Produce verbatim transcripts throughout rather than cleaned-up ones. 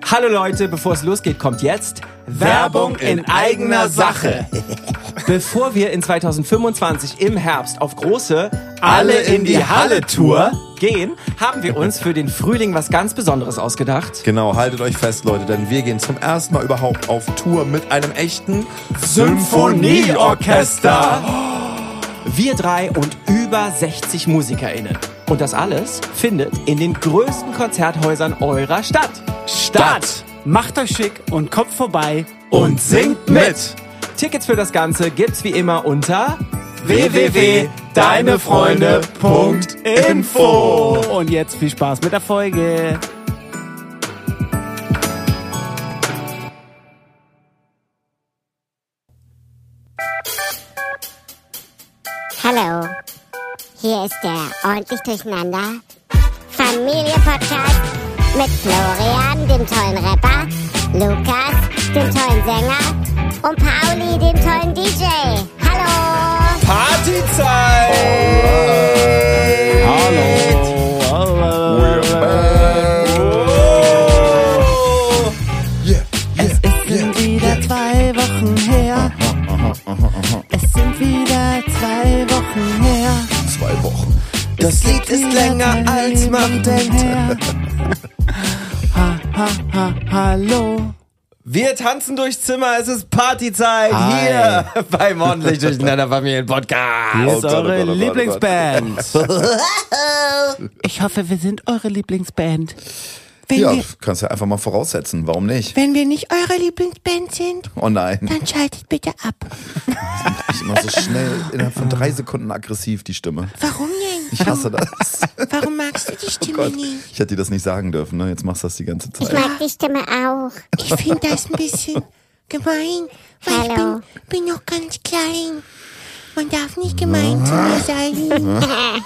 Hallo Leute, bevor es losgeht, kommt jetzt Werbung in eigener Sache. Bevor wir in zwanzig fünfundzwanzig im Herbst auf große Alle in die Halle Tour gehen, haben wir uns für den Frühling was ganz Besonderes ausgedacht. Genau, haltet euch fest, Leute, denn wir gehen zum ersten Mal überhaupt auf Tour mit einem echten Symphonieorchester. Wir drei und über sechzig MusikerInnen. Und das alles findet in den größten Konzerthäusern eurer Stadt statt. Macht euch schick und kommt vorbei Und singt mit. Tickets für das Ganze gibt's wie immer unter w w w punkt deinefreunde punkt info. Und jetzt viel Spaß mit der Folge. Hallo, hier ist der ordentlich durcheinander Familienpodcast mit Florian, dem tollen Rapper, Lukas, dem tollen Sänger und Pauli, dem tollen D J. Hallo! Partyzeit! Hallo. Yeah, Es ist sind wieder zwei Wochen her. Es sind wieder zwei Wochen her. zwei Wochen. Das Lied ist länger als man denkt. Ha, ha, ha, hallo. Wir tanzen durchs Zimmer, es ist Partyzeit Hi. hier beim ordentlich durcheinander Familien-Podcast. Hier ist Oh Gott, oh eure Gott, oh Gott, oh Lieblingsband. Ich hoffe, wir sind eure Lieblingsband. Wenn, Ja, wir, kannst ja einfach mal voraussetzen. Warum nicht? wenn wir nicht eure Lieblingsband sind, Oh nein. dann schaltet bitte ab. Ich immer so schnell, innerhalb von drei Sekunden aggressiv, die Stimme. Warum denn? Ich hasse das. Warum magst du die Stimme Gott, nicht? ich hätte dir das nicht sagen dürfen, ne? Jetzt machst du das die ganze Ich Zeit. mag die Stimme auch. Ich finde das ein bisschen gemein, weil Hallo. ich bin, bin noch ganz klein. Man darf nicht gemein zu mir sein.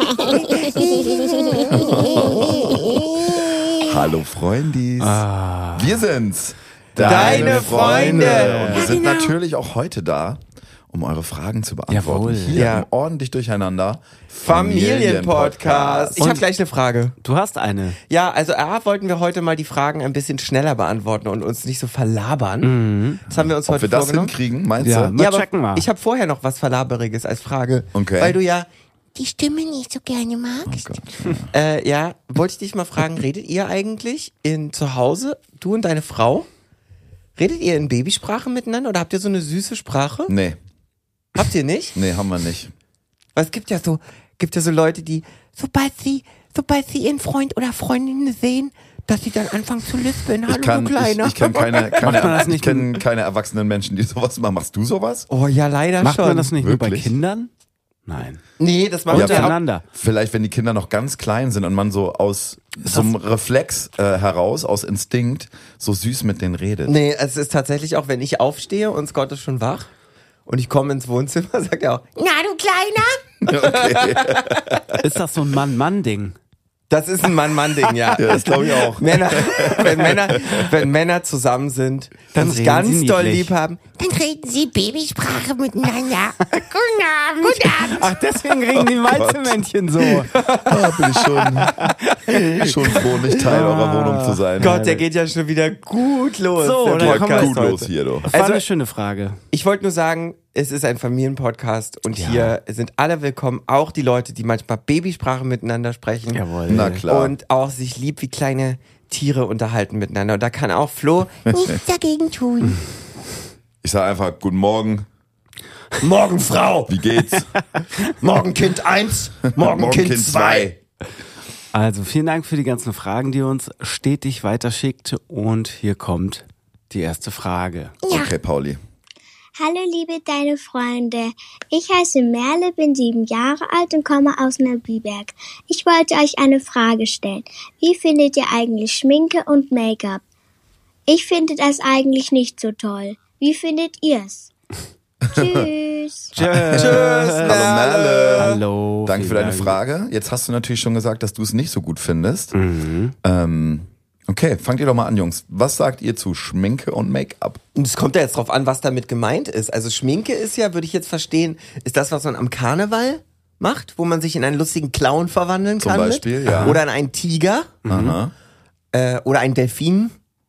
Hallo Freundis. Wir sind's. Deine Freunde. Und wir Ja, sind genau. natürlich auch heute da, um eure Fragen zu beantworten. Jawohl. Hier Ja. im ordentlich durcheinander Familienpodcast. Ich habe Und- gleich eine Frage. Du hast eine. Ja, also A, wollten wir heute mal die Fragen ein bisschen schneller beantworten und uns nicht so verlabern. Das haben wir uns Ob heute wir das vorgenommen. hinkriegen, meinst Ja. du? Mal Ja, aber checken mal. ich habe vorher noch was Verlaberiges als Frage. Okay. Weil du ja, Die Stimme nicht so gerne magst. äh, ja, wollte ich dich mal fragen, redet ihr eigentlich in zu Hause, du und deine Frau, redet ihr in Babysprache miteinander oder habt ihr so eine süße Sprache? Nee, Habt ihr nicht? nee, haben wir nicht. Weil es gibt ja so, gibt ja so Leute, die, Sobald sie, sobald sie ihren Freund oder Freundin sehen, dass sie dann anfangen zu lispeln. Hallo, Ich kann, du ich, Kleiner. ich kenn keine, Macht man keine, das ich nicht kenn keine erwachsenen Menschen, die sowas machen. Machst du sowas? oh ja, leider Macht schon. man das nicht nur bei Wirklich? Kindern? Nein. Nee, das machen wir auch. Untereinander. Vielleicht, wenn die Kinder noch ganz klein sind und man so aus so einem Reflex äh, heraus, aus Instinkt, so süß mit denen redet. Nee, es ist tatsächlich auch, wenn ich aufstehe und Scott ist schon wach und ich komme ins Wohnzimmer, sagt er auch, Na, du Kleiner. Ist das so ein Mann-Mann-Ding? das ist ein Mann-Mann-Ding, ja. Ja, das glaube ich auch. Männer, wenn Männer, wenn Männer zusammen sind, Dann dann sich reden ganz sie doll niedlich. lieb haben. Dann reden sie Babysprache miteinander. Guten Abend. Guten Abend. Ach, deswegen reden die Malzemännchen so. Da bin ich schon, schon froh, nicht Teil eurer Wohnung zu sein. Gott, der geht ja schon wieder gut los. So, der dann Geht kommen ja wir gut heute. los hier, du. Das war Also- eine schöne Frage. Ich wollte nur sagen, es ist ein Familienpodcast und hier sind alle willkommen, auch die Leute, die manchmal Babysprache miteinander sprechen. Jawohl. Na klar. Und auch sich lieb wie kleine Tiere unterhalten miteinander. Und da kann auch Flo, Nichts dagegen tun. Ich sage einfach, guten Morgen, morgen Frau, wie geht's? morgen Kind eins, morgen, Kind zwei. Also vielen Dank für die ganzen Fragen, die ihr uns stetig weiterschickt. Und hier kommt die erste Frage. Okay, Pauli. Hallo liebe deine Freunde, ich heiße Merle, bin sieben Jahre alt und komme aus Neubiberg. Ich wollte euch eine Frage stellen. Wie findet ihr eigentlich Schminke und Make-up? Ich finde das eigentlich nicht so toll. Wie findet ihr's? Tschüss. Tschüss. Hallo Merle. Hallo. Danke für vielen deine Dank. Frage. Jetzt hast du natürlich schon gesagt, dass du es nicht so gut findest. Ähm, okay, fangt ihr doch mal an, Jungs. Was sagt ihr zu Schminke und Make-up? Und es kommt ja jetzt drauf an, was damit gemeint ist. Also Schminke ist ja, würde ich jetzt verstehen, ist das, was man am Karneval macht, wo man sich in einen lustigen Clown verwandeln Zum kann. Beispiel, mit. ja. Oder in einen Tiger Aha. äh, oder einen Delfin.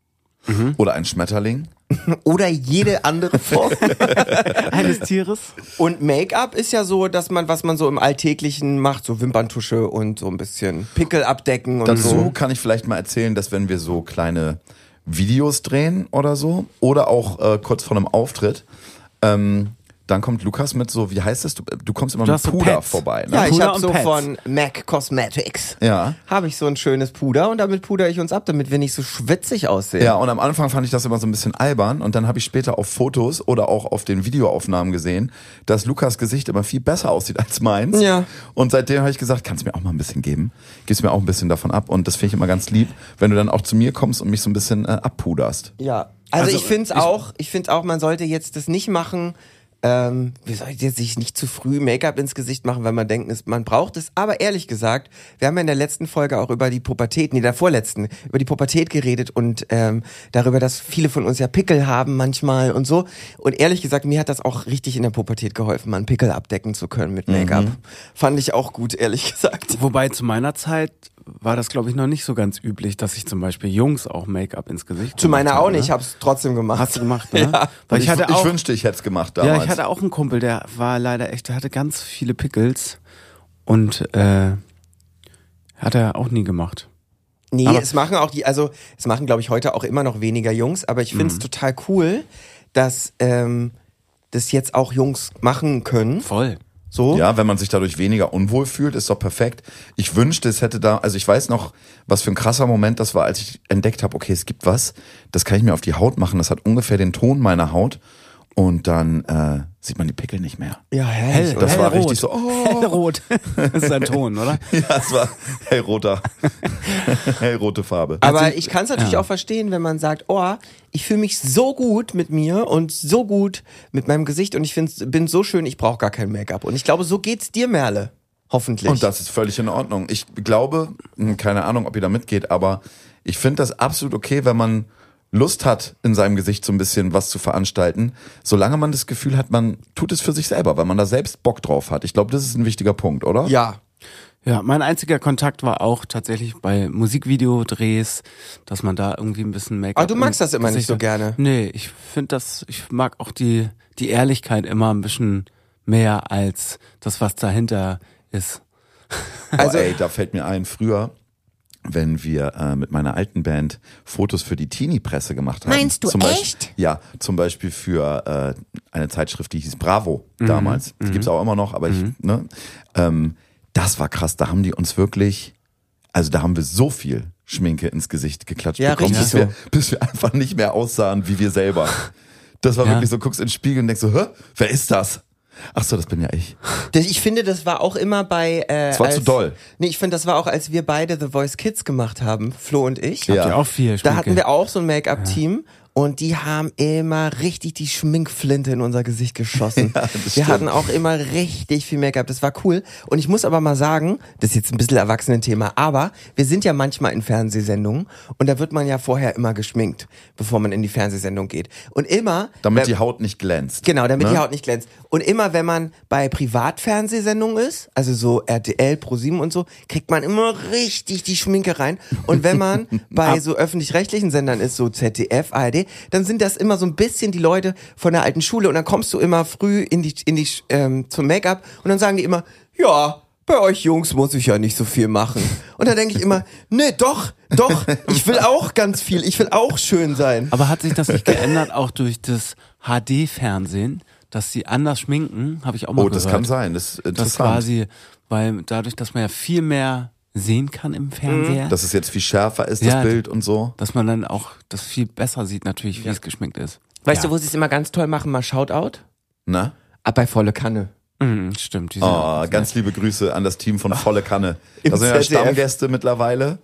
Mhm. Oder ein Schmetterling. Oder jede andere Form eines Tieres. Und Make-up ist ja so, dass man, was man so im Alltäglichen macht, so Wimperntusche und so ein bisschen Pickel abdecken und Dazu so. kann ich vielleicht mal erzählen, dass wenn wir so kleine Videos drehen oder so, oder auch äh, kurz vor einem Auftritt, ähm, dann kommt Lukas mit so, wie heißt es? Du, du kommst immer Du mit hast so Puder Pads. vorbei. Ne? Ja, ich Puder habe und so Pads. von MAC Cosmetics, Ja. habe ich so ein schönes Puder und damit pudere ich uns ab, damit wir nicht so schwitzig aussehen. Ja, und am Anfang fand ich das immer so ein bisschen albern und dann habe ich später auf Fotos oder auch auf den Videoaufnahmen gesehen, dass Lukas Gesicht immer viel besser aussieht als meins. Ja. Und seitdem habe ich gesagt, kannst du mir auch mal ein bisschen geben? Gibst mir auch ein bisschen davon ab und das finde ich immer ganz lieb, wenn du dann auch zu mir kommst und mich so ein bisschen äh, abpuderst. Ja, also, Also, ich finde es ich- auch, ich finde auch, man sollte jetzt das nicht machen, ähm, wir sollten jetzt sich nicht zu früh Make-up ins Gesicht machen, weil man denkt, es- man braucht es. Aber ehrlich gesagt, wir haben ja in der letzten Folge auch über die Pubertät, nee, der vorletzten, über die Pubertät geredet und ähm, darüber, dass viele von uns ja Pickel haben manchmal und so. Und ehrlich gesagt, mir hat das auch richtig in der Pubertät geholfen, mal einen Pickel abdecken zu können mit Make-up. Fand ich auch gut, ehrlich gesagt. Wobei zu meiner Zeit war das, glaube ich, noch nicht so ganz üblich, dass sich zum Beispiel Jungs auch Make-up ins Gesicht Zu meiner gemacht auch haben, nicht, ne? ich hab's trotzdem gemacht. Hast du gemacht, ne? Ja. Weil ich hatte auch, wünschte, ich hätte es gemacht damals. ja, ich hatte auch einen Kumpel, der war leider echt, der hatte ganz viele Pickels und äh, hat er auch nie gemacht. Nee, Aber- es machen auch die, also es machen, glaube ich, heute auch immer noch weniger Jungs, aber ich finde es total cool, dass ähm, das jetzt auch Jungs machen können. Voll. So. Ja, wenn man sich dadurch weniger unwohl fühlt, ist doch perfekt. Ich wünschte, es hätte da, also ich weiß noch, was für ein krasser Moment das war, als ich entdeckt habe, okay, es gibt was, das kann ich mir auf die Haut machen, das hat ungefähr den Ton meiner Haut und dann äh, sieht man die Pickel nicht mehr. Ja, herrlich. Hell- Das war hellrot. richtig so, oh. Hellrot. Das ist ein Ton, oder? Ja, es war hellroter, hellrote Farbe. Aber ich kann es natürlich auch verstehen, wenn man sagt, oh, ich fühle mich so gut mit mir und so gut mit meinem Gesicht und ich find's, bin so schön, ich brauche gar kein Make-up. Und ich glaube, so geht's dir, Merle. Hoffentlich. Und das ist völlig in Ordnung. Ich glaube, hm, keine Ahnung, ob ihr da mitgeht, aber ich finde das absolut okay, wenn man Lust hat, in seinem Gesicht so ein bisschen was zu veranstalten, solange man das Gefühl hat, man tut es für sich selber, weil man da selbst Bock drauf hat. Ich glaube, das ist ein wichtiger Punkt, oder? ja. Ja, mein einziger Kontakt war auch tatsächlich bei Musikvideodrehs, dass man da irgendwie ein bisschen Make-up. Ah, du magst im das immer nicht Gesicht so hat. gerne. Nee, ich finde das, ich mag auch die, die Ehrlichkeit immer ein bisschen mehr als das, was dahinter ist. Also, ey, da fällt mir ein, früher, wenn wir äh, mit meiner alten Band Fotos für die Teenie-Presse gemacht haben. Meinst du zum Beispiel, echt? Ja, zum Beispiel für äh, eine Zeitschrift, die hieß Bravo damals. Die gibt's auch immer noch, aber ich, ne, ähm, das war krass. Da haben die uns wirklich, also da haben wir so viel Schminke ins Gesicht geklatscht Ja, bekommen, richtig bis, wir, so. bis wir einfach nicht mehr aussahen wie wir selber. Das war Ja. wirklich so, guckst in den Spiegel und denkst so, hä, wer ist das? Ach so, das bin ja ich. Das, ich finde, das war auch immer bei. Äh, Das war als, zu doll. Nee, ich finde, das war auch, als wir beide The Voice Kids gemacht haben, Flo und ich. Ja. Habt ihr auch viel Schminke? Da hatten wir auch so ein Make-up-Team und die haben immer richtig die Schminkflinte in unser Gesicht geschossen. Ja, das wir stimmt. hatten auch immer richtig viel Make-up, das war cool. Und ich muss aber mal sagen, das ist jetzt ein bisschen Erwachsenenthema, aber wir sind ja manchmal in Fernsehsendungen und da wird man ja vorher immer geschminkt, bevor man in die Fernsehsendung geht. Und immer... Damit wenn- die Haut nicht glänzt. Genau, damit Ne? die Haut nicht glänzt. Und immer wenn man bei Privatfernsehsendungen ist, also so R T L, ProSieben und so, kriegt man immer richtig die Schminke rein. Und wenn man bei so öffentlich-rechtlichen Sendern ist, so Z D F, A R D, dann sind das immer so ein bisschen die Leute von der alten Schule. Und dann kommst du immer früh in die, in die, ähm, zum Make-up und dann sagen die immer, ja, bei euch Jungs muss ich ja nicht so viel machen. Und da denke ich immer, nee, doch, doch, ich will auch ganz viel, ich will auch schön sein. Aber hat sich das nicht geändert, auch durch das H D-Fernsehen, dass sie anders schminken, habe ich auch mal Oh, gehört. das kann sein. Das ist Das interessant. quasi, weil dadurch, dass man ja viel mehr sehen kann im Fernseher, Dass es jetzt viel schärfer ist, das Ja, Bild und so. dass man dann auch das viel besser sieht, natürlich, wie es geschminkt ist. Weißt ja. du, wo sie es immer ganz toll machen? Mal Shoutout. Na? Ab bei volle Kanne. Mhm, stimmt. Die sind Oh, auch ganz liebe Grüße an das Team von Volle Kanne. Im Da sind ja Z D F. Stammgäste mittlerweile.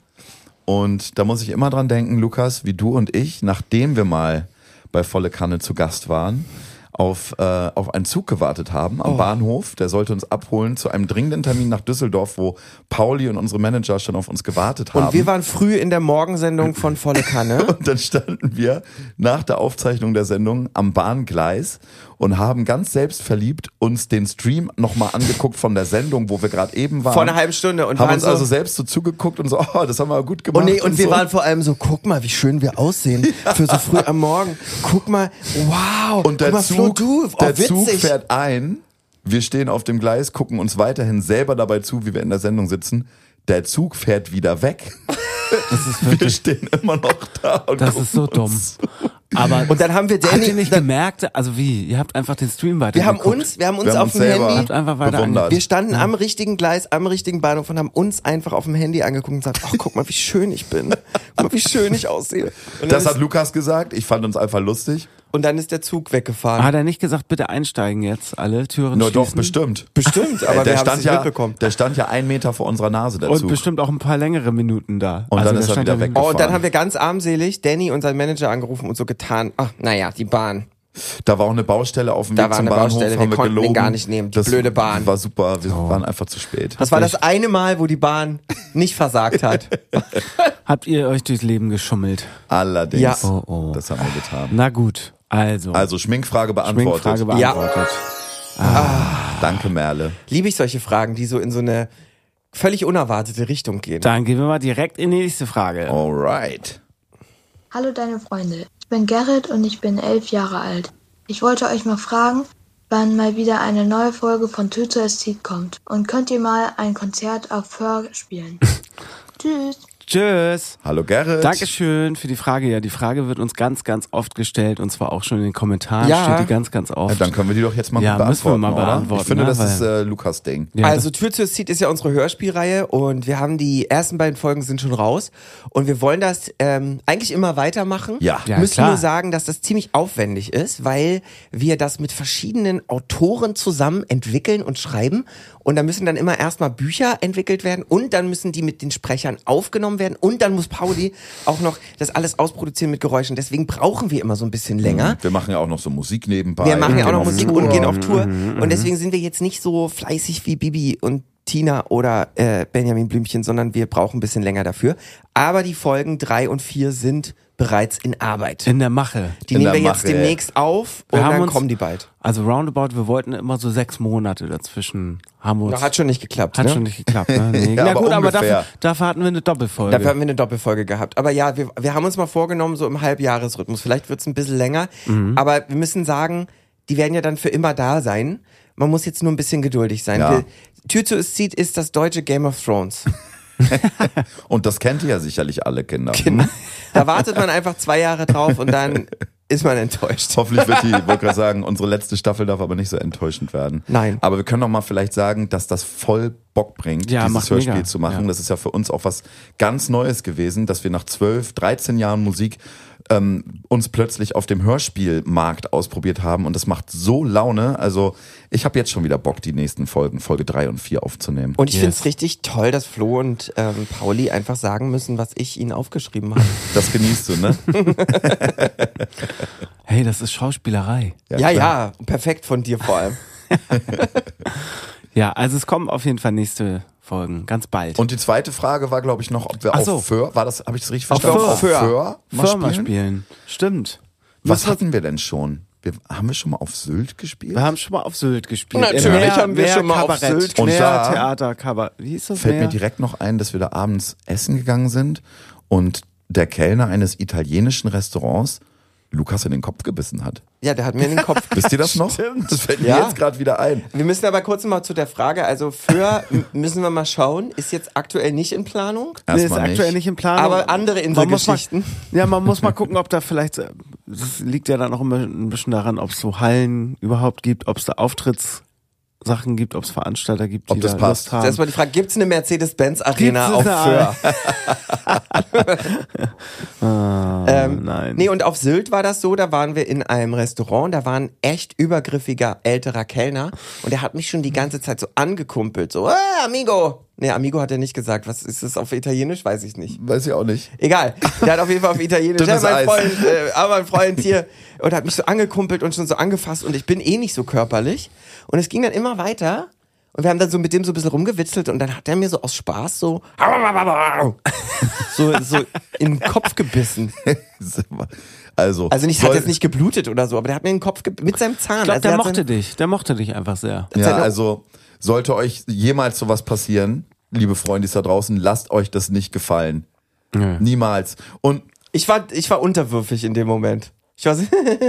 Und da muss ich immer dran denken, Lukas, wie du und ich, nachdem wir mal bei Volle Kanne zu Gast waren, auf, äh, auf einen Zug gewartet haben Oh. am Bahnhof. Der sollte uns abholen zu einem dringenden Termin nach Düsseldorf, wo Pauli und unsere Manager schon auf uns gewartet haben. Und wir waren früh in der Morgensendung von Volle Kanne. Und dann standen wir nach der Aufzeichnung der Sendung am Bahngleis und haben ganz selbstverliebt uns den Stream nochmal angeguckt von der Sendung, wo wir gerade eben waren. Vor einer halben Stunde. Und haben waren uns so also selbst so zugeguckt und so, oh, das haben wir gut gemacht. Und, nee, und, und wir so. waren vor allem so, guck mal, wie schön wir aussehen für so früh am Morgen. Guck mal, wow. Und der guck mal, Flo, Zug, du, oh, der Zug witzig. fährt ein, wir stehen auf dem Gleis, gucken uns weiterhin selber dabei zu, wie wir in der Sendung sitzen. Der Zug fährt wieder weg. Das ist Wir wirklich, stehen immer noch da und das gucken ist so dumm. uns. Aber Und dann haben wir habt ihr Danny, nicht dann, gemerkt, also wie, ihr habt einfach den Stream wir weitergeguckt. haben uns, wir haben uns Wir haben auf uns dem selber Handy, Habt einfach weiter bewundert. angeguckt. wir standen am richtigen Gleis, am richtigen Bahnhof und haben uns einfach auf dem Handy angeguckt und gesagt, ach, guck mal, wie schön ich bin. Guck mal, wie schön ich aussehe. Und dann, Das ist, hat Lukas gesagt, ich fand uns einfach lustig. und dann ist der Zug weggefahren. Hat er nicht gesagt, bitte einsteigen jetzt, alle Türen Nur schließen? doch, bestimmt. Bestimmt, aber der wir haben es stand nicht ja, mitbekommen. Der stand ja einen Meter vor unserer Nase, der Und Zug. bestimmt auch ein paar längere Minuten da. Und dann der ist er stand wieder ja weg. Oh, und dann gefahren. haben wir ganz armselig Danny, unseren Manager, angerufen und so getan, ach, naja, die Bahn. Da war auch eine Baustelle auf dem Da Weg war zum eine Bahnhof, Baustelle, wir haben wir konnten den gelogen. gar nicht nehmen, die das blöde Bahn. war super, wir waren einfach zu spät. Das war das eine Mal, wo die Bahn nicht versagt hat. Habt ihr euch durchs Leben geschummelt? Allerdings, Ja. Oh, oh. das haben wir getan. Na gut, also. Also Schminkfrage beantwortet. Schminkfrage Ja. beantwortet. Danke, Merle. Liebe ich solche Fragen, die so in so eine völlig unerwartete Richtung gehen. Dann gehen wir mal direkt in die nächste Frage. Alright. Hallo deine Freunde, ich bin Gerrit und ich bin elf Jahre alt. Ich wollte euch mal fragen, wann mal wieder eine neue Folge von Tüte es zieht kommt. Und könnt ihr mal ein Konzert auf Föhr spielen? Tschüss. Tschüss. Hallo Gerrit. Dankeschön für die Frage. Ja, die Frage wird uns ganz, ganz oft gestellt und zwar auch schon in den Kommentaren Ja. steht die ganz, ganz Ja, oft. dann können wir die doch jetzt mal Ja, müssen wir beantworten, mal oder? beantworten, Ich finde, ne, das weil- ist äh, Lukas Ding. Ja, Also Tür zu Seat ist ja unsere Hörspielreihe und wir haben die ersten beiden Folgen sind schon raus und wir wollen das ähm, eigentlich immer weitermachen. Ja. Ja, müssen klar. nur sagen, dass das ziemlich aufwendig ist, weil wir das mit verschiedenen Autoren zusammen entwickeln und schreiben und da müssen dann immer erstmal Bücher entwickelt werden und dann müssen die mit den Sprechern aufgenommen werden und dann muss Pauli auch noch das alles ausproduzieren mit Geräuschen. Deswegen brauchen wir immer so ein bisschen länger. Wir machen ja auch noch so Musik nebenbei. Wir machen ja auch Gehen noch auf Musik Tour. und gehen auf Tour. Und deswegen sind wir jetzt nicht so fleißig wie Bibi und Tina oder äh, Benjamin Blümchen, sondern wir brauchen ein bisschen länger dafür. Aber die Folgen drei und vier sind bereits in Arbeit. in der Mache. Die in nehmen der wir jetzt Mache. demnächst auf und Wir haben dann uns- kommen die bald. Also roundabout, wir wollten immer so sechs Monate dazwischen. Haben wir uns, Hat schon nicht geklappt. hat ne? schon nicht geklappt. Ne? Nee. Ja, Na aber gut, aber ungefähr. dafür, dafür hatten wir eine Doppelfolge. Dafür haben wir eine Doppelfolge gehabt. Aber ja, wir, wir haben uns mal vorgenommen, so im Halbjahresrhythmus. Vielleicht wird's ein bisschen länger. Mhm. Aber wir müssen sagen, die werden ja dann für immer da sein. Man muss jetzt nur ein bisschen geduldig sein. Ja. Wir, Tür zu es zieht ist das deutsche Game of Thrones. Und das kennt ihr ja sicherlich alle Kinder. Genau. Da wartet man einfach zwei Jahre drauf und dann ist man enttäuscht. Hoffentlich wird die, ich wollte gerade sagen, unsere letzte Staffel darf aber nicht so enttäuschend werden. Nein. Aber wir können doch mal vielleicht sagen, dass das voll Bock bringt, Ja, dieses macht Hörspiel mega. zu machen. Ja. Das ist ja für uns auch was ganz Neues gewesen, dass wir nach zwölf, dreizehn Jahren Musik ähm, uns plötzlich auf dem Hörspielmarkt ausprobiert haben und das macht so Laune. Also ich habe jetzt schon wieder Bock, die nächsten Folgen, Folge drei und vier aufzunehmen. Und ich Yes. find's richtig toll, dass Flo und ähm, Pauli einfach sagen müssen, was ich ihnen aufgeschrieben habe. Das genießt du, ne? Hey, das ist Schauspielerei. Ja, klar. ja, perfekt von dir vor allem. Ja, also es kommen auf jeden Fall nächste Folgen, ganz bald. Und die zweite Frage war, glaube ich, noch, ob wir Ach so. auf Föhr, war das, habe ich das richtig Auf verstanden? Föhr. Auf Föhr. Föhr mal Firma spielen? spielen. Stimmt. Was Müssen wir- hatten wir denn schon? Wir, haben wir schon mal auf Sylt gespielt? Wir haben schon mal auf Sylt gespielt. Natürlich Mehr- haben wir mehr schon mal auf Kabarett, Sylt Und mehr da Theater, Kabarett. Wie ist das? Fällt mehr? mir direkt noch ein, dass wir da abends essen gegangen sind und der Kellner eines italienischen Restaurants Lukas in den Kopf gebissen hat. Ja, der hat mir in den Kopf. Wisst ihr das noch? Stimmt. Das fällt mir Ja. jetzt gerade wieder ein. Wir müssen aber kurz mal zu der Frage, also für müssen wir mal schauen, ist jetzt aktuell nicht in Planung. Nee, ist Erstmal aktuell nicht in Planung. Aber andere Man muss mal- Inselgeschichten. Ja, man muss mal gucken, ob da vielleicht, äh, das liegt ja dann auch immer ein bisschen daran, ob es so Hallen überhaupt gibt, ob es da Auftrittssachen gibt, ob es Veranstalter gibt, die Ob das da passt. Lust haben. Das war die Frage, gibt's eine Mercedes-Benz-Arena Gibt's auf eine- Föhr? Ah, Ähm, nein. Nee, und auf Sylt war das so, da waren wir in einem Restaurant, da war ein echt übergriffiger älterer Kellner und der hat mich schon die ganze Zeit so angekumpelt, so, ah, Amigo. Nee, Amigo hat er nicht gesagt. Was ist das auf Italienisch? Weiß ich nicht. Weiß ich auch nicht. Egal. Der hat auf jeden Fall auf Italienisch, Dünnes ja, mein Eis. Freund, äh, aber mein Freund hier, und hat mich so angekumpelt und schon so angefasst und ich bin eh nicht so körperlich. Und es ging dann immer weiter Und wir haben dann so mit dem so ein bisschen rumgewitzelt und dann hat er mir so aus Spaß so so, so in den Kopf gebissen. Also, Also nicht, hat jetzt nicht geblutet oder so, aber der hat mir in den Kopf ge- mit seinem Zahn. Ich glaube, also der hat mochte sein- dich. Der mochte dich einfach sehr. Ja, seine- also sollte euch jemals sowas passieren, liebe Freundis da draußen, lasst euch das nicht gefallen. Ja. Niemals. Und Ich war, ich war unterwürfig in dem Moment. Ich war so,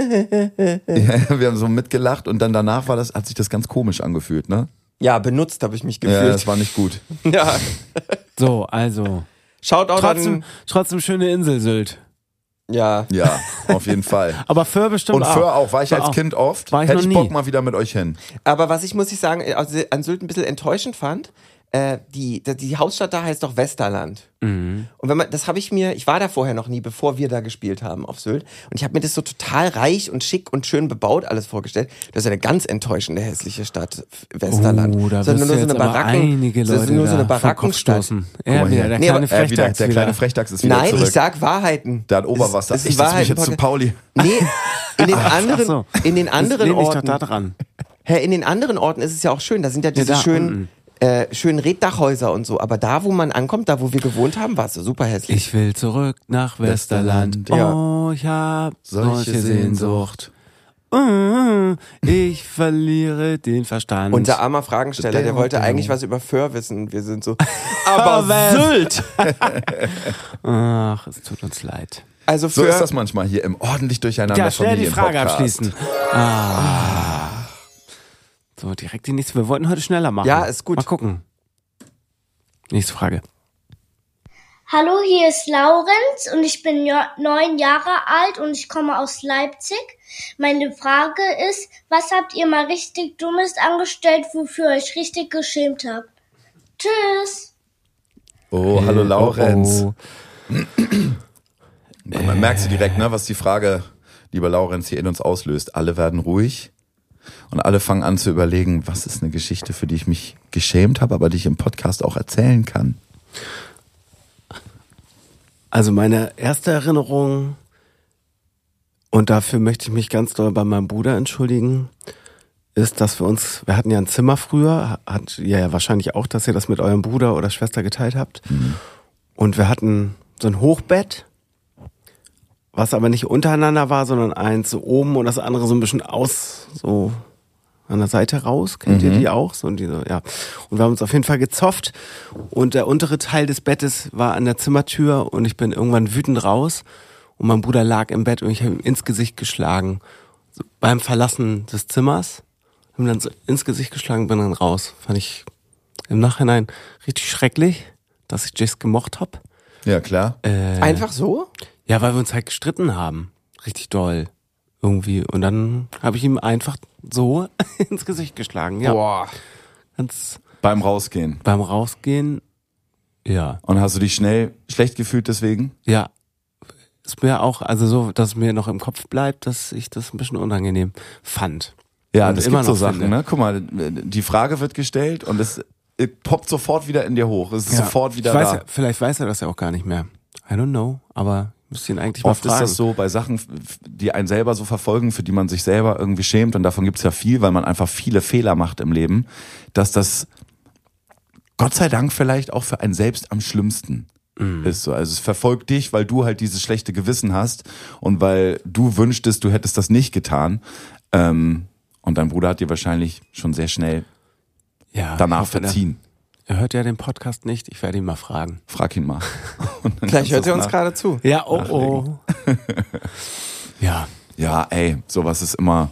ja, wir haben so mitgelacht und dann danach war das, hat sich das ganz komisch angefühlt, ne? ja, benutzt habe ich mich Ja, gefühlt. das war nicht gut. Ja. So, also. Schaut auch Trotzdem, dann. trotzdem schöne Insel Sylt. Ja. Ja, auf jeden Fall. Aber Föhr bestimmt Und auch. Föhr auch, war ich Föhr als auch. Kind oft. War ich Hätte noch ich nie. Bock mal wieder mit euch hin. Aber was ich, muss ich sagen, also an Sylt ein bisschen enttäuschend fand, äh, die, die, die Hauptstadt da heißt doch Westerland. Mhm. Und wenn man, das habe ich mir, ich war da vorher noch nie, bevor wir da gespielt haben auf Sylt. Und ich habe mir das so total reich und schick und schön bebaut alles vorgestellt. Das ist eine ganz enttäuschende hässliche Stadt, Westerland. Oh, da Das ist wirst nur du so eine jetzt aber Baracken, einige das ist Leute nur so eine da vom Kopf Barackenstadt. stoßen. Guck Ja, mal wieder, hier. der Nee, kleine aber- Äh, wieder, Frechdachs der wieder. kleine Frechdachs ist wieder Nein, zurück. ich sag Wahrheiten. Der hat Oberwasser. Es ist Ich setze mich Wahrheit im jetzt zu Podcast. Pauli. Nee, in den anderen, so. in den anderen Lehn dich Orten. doch da dran. Hä, in den anderen Orten ist es ja auch schön. Da sind ja diese da schönen, äh, schönen Reddachhäuser und so. Aber da, wo man ankommt, da, wo wir gewohnt haben, war es so super hässlich. Ich will zurück nach Westerland. Ja. Oh, ich hab Solche solche Sehnsucht. Mm, Ich verliere den Verstand. Unser armer Fragensteller, der Der- wollte der- eigentlich was über Föhr wissen. Wir sind so, aber Sylt! Ach, es tut uns leid. Also So Föhr, ist das manchmal hier im ordentlich durcheinander Ja, schnell die Frage Familienpodcast. abschließen. Ah. So, direkt die nächste. Wir wollten heute schneller machen. Ja, ist gut. Mal gucken. Nächste Frage. Hallo, hier ist Laurenz und ich bin jo- neun Jahre alt und ich komme aus Leipzig. Meine Frage ist, was habt ihr mal richtig Dummes angestellt, wofür ihr euch richtig geschämt habt? Tschüss! Oh, hallo Laurenz. Oh, Guck mal, merkst du direkt, ne, was die Frage, lieber Laurenz, hier in uns auslöst. Alle werden ruhig und alle fangen an zu überlegen, was ist eine Geschichte, für die ich mich geschämt habe, aber die ich im Podcast auch erzählen kann. Also meine erste Erinnerung, und dafür möchte ich mich ganz doll bei meinem Bruder entschuldigen, ist, dass wir uns, wir hatten ja ein Zimmer früher, hat ihr ja wahrscheinlich auch, dass ihr das mit eurem Bruder oder Schwester geteilt habt. Mhm. Und wir hatten so ein Hochbett, was aber nicht untereinander war, sondern eins so oben und das andere so ein bisschen aus, so an der Seite raus. Kennt ihr die auch? So, und diese, ja. Und wir haben uns auf jeden Fall gezofft und der untere Teil des Bettes war an der Zimmertür und ich bin irgendwann wütend raus und mein Bruder lag im Bett und ich habe ihm ins Gesicht geschlagen. So, beim Verlassen des Zimmers. Habe ihm dann so ins Gesicht geschlagen, bin dann raus. Fand ich im Nachhinein richtig schrecklich, dass ich Jace gemocht habe. Ja, klar. Äh, einfach so? ja, weil wir uns halt gestritten haben. Richtig doll. Irgendwie. Und dann habe ich ihm einfach so ins Gesicht geschlagen. Ja. Boah. Ganz Beim Rausgehen. beim Rausgehen. Ja. Und hast du dich schnell schlecht gefühlt deswegen? Ja. Ist mir auch, also so, dass mir noch im Kopf bleibt, dass ich das ein bisschen unangenehm fand. Ja, Und das immer gibt so noch Sachen, finde. ne? Guck mal, die Frage wird gestellt und es poppt sofort wieder in dir hoch. Es ist Ja. sofort wieder ich weiß, da. ja, vielleicht weiß er das ja auch gar nicht mehr. I don't know, aber müsst ihn eigentlich Oft mal fragen. ist das so bei Sachen, die einen selber so verfolgen, für die man sich selber irgendwie schämt, und davon gibt's ja viel, weil man einfach viele Fehler macht im Leben, dass das Gott sei Dank vielleicht auch für einen selbst am schlimmsten ist. So. Also es verfolgt dich, weil du halt dieses schlechte Gewissen hast und weil du wünschtest, du hättest das nicht getan. Ähm, und dein Bruder hat dir wahrscheinlich schon sehr schnell ja, danach ich hoffe, verziehen. Er, er hört ja den Podcast nicht, ich werde ihn mal fragen. Frag ihn mal. Und dann Vielleicht kannst hört du er es uns nach- gerade zu. Ja, oh oh. ja. Ja, ey, sowas ist immer.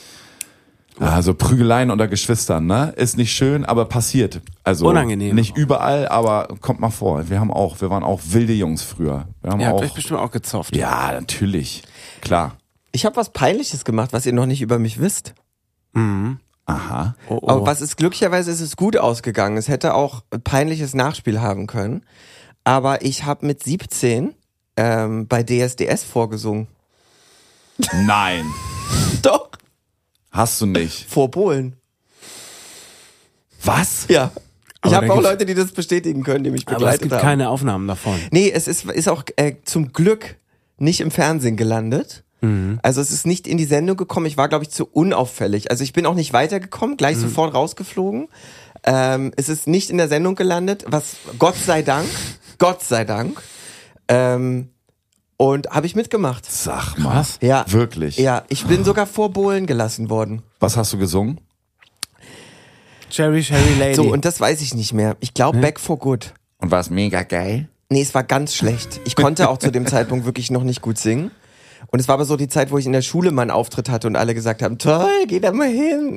Also Prügeleien unter Geschwistern, ne? Ist nicht schön, aber passiert. Also Unangenehm. nicht überall, aber kommt mal vor. Wir haben auch, wir waren auch wilde Jungs früher. Wir haben Ihr habt auch. euch bestimmt auch gezofft. Ja, natürlich. Klar. Ich habe was Peinliches gemacht, was ihr noch nicht über mich wisst. Mhm. Aha. Oh, oh. Aber was ist, glücklicherweise ist es gut ausgegangen. Es hätte auch ein peinliches Nachspiel haben können. Aber ich habe mit siebzehn ähm, bei D S D S vorgesungen. Nein. Doch. Hast du nicht. Vor Bohlen. Was? Ja. Ich Aber habe da auch gibt's- Leute, die das bestätigen können, die mich Aber es begleitet gibt haben. keine Aufnahmen davon. Nee, es ist, ist auch äh, zum Glück nicht im Fernsehen gelandet. Mhm. Also es ist nicht in die Sendung gekommen. Ich war, glaube ich, zu unauffällig. Also ich bin auch nicht weitergekommen, gleich Mhm. sofort rausgeflogen. Ähm, es ist nicht in der Sendung gelandet, was Gott sei Dank, Gott sei Dank. Ähm, und habe ich mitgemacht. Sag mal. Was? Ja. Wirklich? Ja, ich bin sogar vor Bohlen gelassen worden. Was hast du gesungen? Cherry, Cherry Lady. So, und das weiß ich nicht mehr. Ich glaube, Back for Good. Und war es mega geil? Nee, es war ganz schlecht. Ich konnte auch zu dem Zeitpunkt wirklich noch nicht gut singen. Und es war aber so die Zeit, wo ich in der Schule meinen Auftritt hatte und alle gesagt haben, toll, geh da mal hin.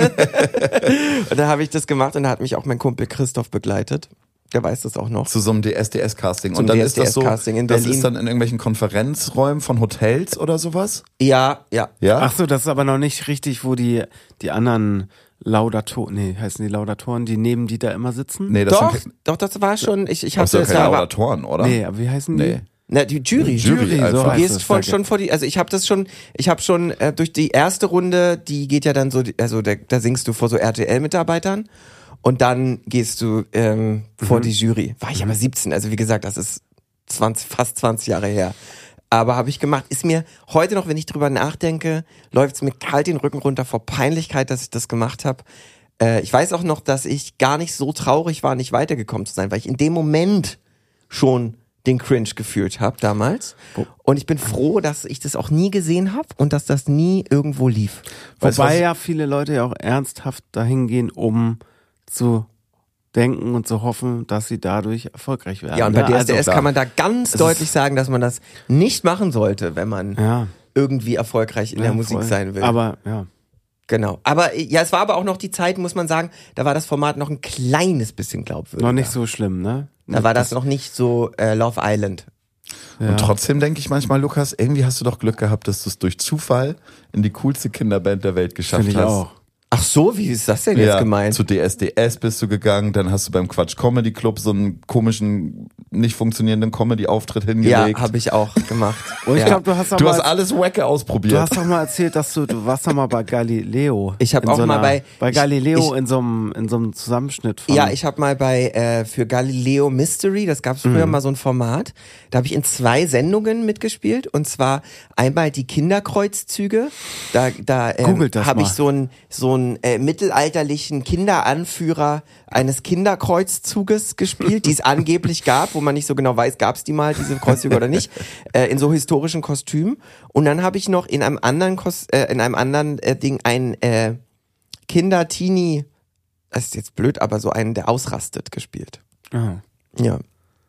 Und dann habe ich das gemacht und da hat mich auch mein Kumpel Christoph begleitet. Der weiß das auch noch. Zu so einem D S D S-Casting. Zum Und dann D S ist D das so, S-Casting in das Berlin. ist dann in irgendwelchen Konferenzräumen von Hotels oder sowas? Ja, ja. Ja? Ach so, das ist aber noch nicht richtig, wo die, die anderen Laudatoren, nee, heißen die Laudatoren, die neben die da immer sitzen? Nee, das Doch, sind doch, das war schon, ich, ich das hatte sind keine aber- Laudatoren, oder? Nee, aber wie heißen die? Nee. Na, die Jury. Jury, so einfach. Du heißt gehst das, voll, danke. schon vor die, also ich habe das schon, ich habe schon äh, durch die erste Runde, die geht ja dann so, also da, da singst du vor so R T L-Mitarbeitern und dann gehst du ähm, vor Mhm. die Jury. War ich aber siebzehn, also wie gesagt, das ist zwanzig, fast zwanzig Jahre her. Aber habe ich gemacht. Ist mir heute noch, wenn ich drüber nachdenke, läuft's mir kalt den Rücken runter vor Peinlichkeit, dass ich das gemacht habe. Äh, ich weiß auch noch, dass ich gar nicht so traurig war, nicht weitergekommen zu sein, weil ich in dem Moment schon den Cringe gefühlt habe damals. Und ich bin froh, dass ich das auch nie gesehen habe und dass das nie irgendwo lief. Weißt du, Wobei was- ja viele Leute ja auch ernsthaft dahin gehen, um zu denken und zu hoffen, dass sie dadurch erfolgreich werden. Ja, und bei Ne? D S D S Also, kann man da ganz Es deutlich ist- sagen, dass man das nicht machen sollte, wenn man Ja, irgendwie erfolgreich in der ja, Musik voll. sein will. Aber ja. Genau. Aber äh, ja, es war aber auch noch die Zeit, muss man sagen, da war das Format noch ein kleines bisschen glaubwürdiger. Noch nicht so schlimm, ne? Da war das noch nicht so äh, Love Island. Ja. Und trotzdem denke ich manchmal, Lukas, irgendwie hast du doch Glück gehabt, dass du es durch Zufall in die coolste Kinderband der Welt geschafft Finde ich hast. auch. Ach so, wie ist das denn jetzt Ja, gemeint? zu D S D S bist du gegangen, dann hast du beim Quatsch Comedy Club so einen komischen, nicht funktionierenden Comedy-Auftritt Ja, hingelegt. habe ich auch gemacht. Und ich ja. glaube, du hast auch du mal, hast alles Wacke ausprobiert. du hast doch mal erzählt, dass du, du warst doch mal bei Galileo. Ich hab In auch so mal einer- bei- bei ich- Galileo ich- in so einem, in so einem Zusammenschnitt von. Ja, ich habe mal bei äh, für Galileo Mystery, das gab es früher Mhm. mal so ein Format, da habe ich in zwei Sendungen mitgespielt und zwar einmal die Kinderkreuzzüge, da da ähm, Googelt das habe ich mal. so einen so einen äh, mittelalterlichen Kinderanführer eines Kinderkreuzzuges gespielt, die es angeblich gab, wo man nicht so genau weiß, gab es die mal diese Kreuzzüge oder nicht, äh, in so historischen Kostümen. Und dann habe ich noch in einem anderen Kos äh, in einem anderen äh, Ding ein äh, Kinder-Teenie, das ist jetzt blöd, aber so einen, der ausrastet, gespielt. Ah. Ja,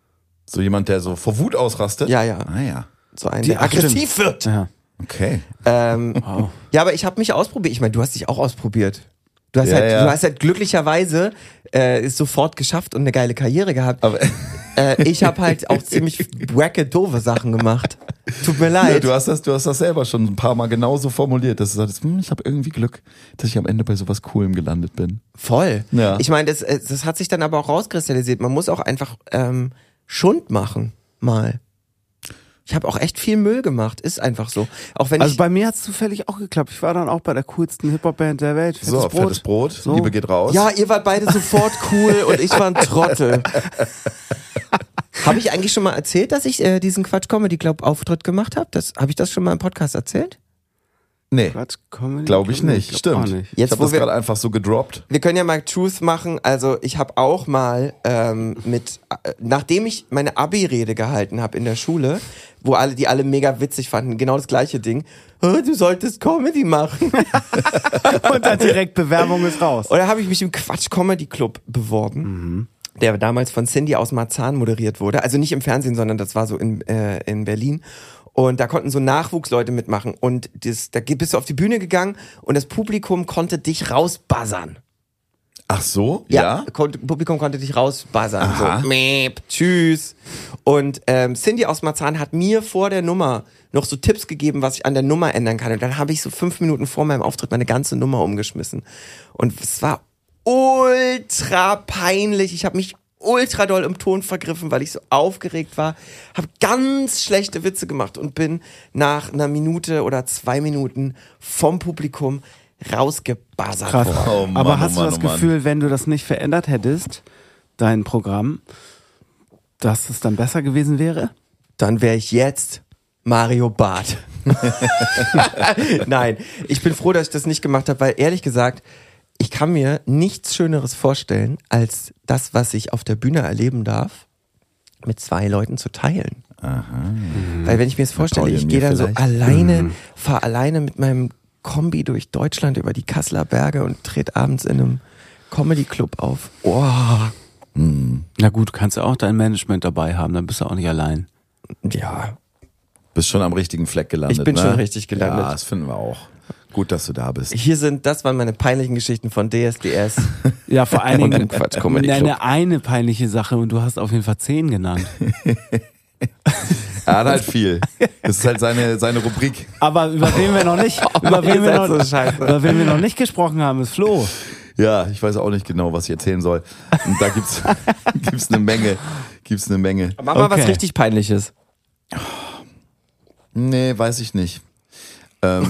so jemand, der so vor Wut ausrastet? ja, ja. Ah ja. So einen, Die der Akten. aggressiv wird. Ja. Okay. Ähm, Wow. ja, aber ich habe mich ausprobiert. Ich meine, du hast dich auch ausprobiert. Du hast, Ja, halt, ja. du hast halt glücklicherweise äh, es sofort geschafft und eine geile Karriere gehabt. Aber Äh, ich habe halt auch ziemlich wacke, doofe Sachen gemacht. Tut mir ja, leid. du hast das, du hast das selber schon ein paar Mal genauso formuliert, dass du sagst, hm, ich habe irgendwie Glück, dass ich am Ende bei sowas Coolem gelandet bin. Voll. Ja. Ich meine, das, äh, das hat sich dann aber auch rauskristallisiert. Man muss auch einfach ähm, Schund machen, mal. Ich habe auch echt viel Müll gemacht, ist einfach so. Auch wenn Also ich bei mir hat es zufällig auch geklappt. Ich war dann auch bei der coolsten Hip-Hop-Band der Welt. Fettes So, Brot. fettes Brot, So. Liebe geht raus. ja, ihr wart beide sofort cool und ich war ein Trottel. Habe ich eigentlich schon mal erzählt, dass ich äh, diesen Quatsch Comedy Club Auftritt gemacht habe? Das habe ich das schon mal im Podcast erzählt? Nee, Quatsch, Comedy? glaube ich nicht. Glaub Stimmt. auch nicht. Ich Jetzt, habe wo das wir- gerade einfach so gedroppt. Wir können ja mal Truth machen. Also ich habe auch mal ähm, mit, äh, nachdem ich meine Abi-Rede gehalten habe in der Schule, wo alle, die alle mega witzig fanden, genau das gleiche Ding. "Oh, du solltest Comedy machen. Und dann direkt Bewerbung ist raus. Und da habe ich mich im Quatsch Comedy Club beworben, der damals von Cindy aus Marzahn moderiert wurde. Also nicht im Fernsehen, sondern das war so in, äh, in Berlin. Und da konnten so Nachwuchsleute mitmachen. Und das, da bist du auf die Bühne gegangen und das Publikum konnte dich rausbuzzern. Ach so? Ja, kon Publikum konnte dich rausbuzzern. Aha. So, meep, tschüss. Und ähm, Cindy aus Marzahn hat mir vor der Nummer noch so Tipps gegeben, was ich an der Nummer ändern kann. Und dann habe ich so fünf Minuten vor meinem Auftritt meine ganze Nummer umgeschmissen. Und es war ultra peinlich. Ich habe mich ultra doll im Ton vergriffen, weil ich so aufgeregt war. Habe ganz schlechte Witze gemacht und bin nach einer Minute oder zwei Minuten vom Publikum rausgebuzzert Krass. worden. Oh Mann, Aber hast oh Mann, du das oh Mann. Gefühl, wenn du das nicht verändert hättest, dein Programm, dass es dann besser gewesen wäre? Dann wäre ich jetzt Mario Barth. Nein, ich bin froh, dass ich das nicht gemacht habe, weil ehrlich gesagt, ich kann mir nichts Schöneres vorstellen, als das, was ich auf der Bühne erleben darf, mit zwei Leuten zu teilen. Aha. Weil wenn ich mir das vorstelle, Pauli ich und gehe mir dann so vielleicht. alleine, Mhm. fahre alleine mit meinem Kombi durch Deutschland über die Kasseler Berge und trete abends in einem Comedy-Club auf. Oh, Na gut, kannst du auch dein Management dabei haben, dann bist du auch nicht allein. ja. Bist schon am richtigen Fleck gelandet. Ich bin ne? schon richtig gelandet. Ja, das finden wir auch. Gut, dass du da bist. Hier sind, das waren meine peinlichen Geschichten von D S D S. Ja, vor allen Und Dingen dem Quatsch Comedy Club. nenne eine peinliche Sache und du hast auf jeden Fall zehn genannt. Er hat halt viel. Das ist halt seine, seine Rubrik. Aber über wen wir noch nicht, über Ihr wen wir seid noch, so scheiße. über wen wir noch nicht gesprochen haben, ist Flo. Ja, ich weiß auch nicht genau, was ich erzählen soll. Und da gibt's, gibt's eine Menge. Gibt's eine Menge. Mach mal was Okay. richtig Peinliches. Nee, weiß ich nicht. Ähm,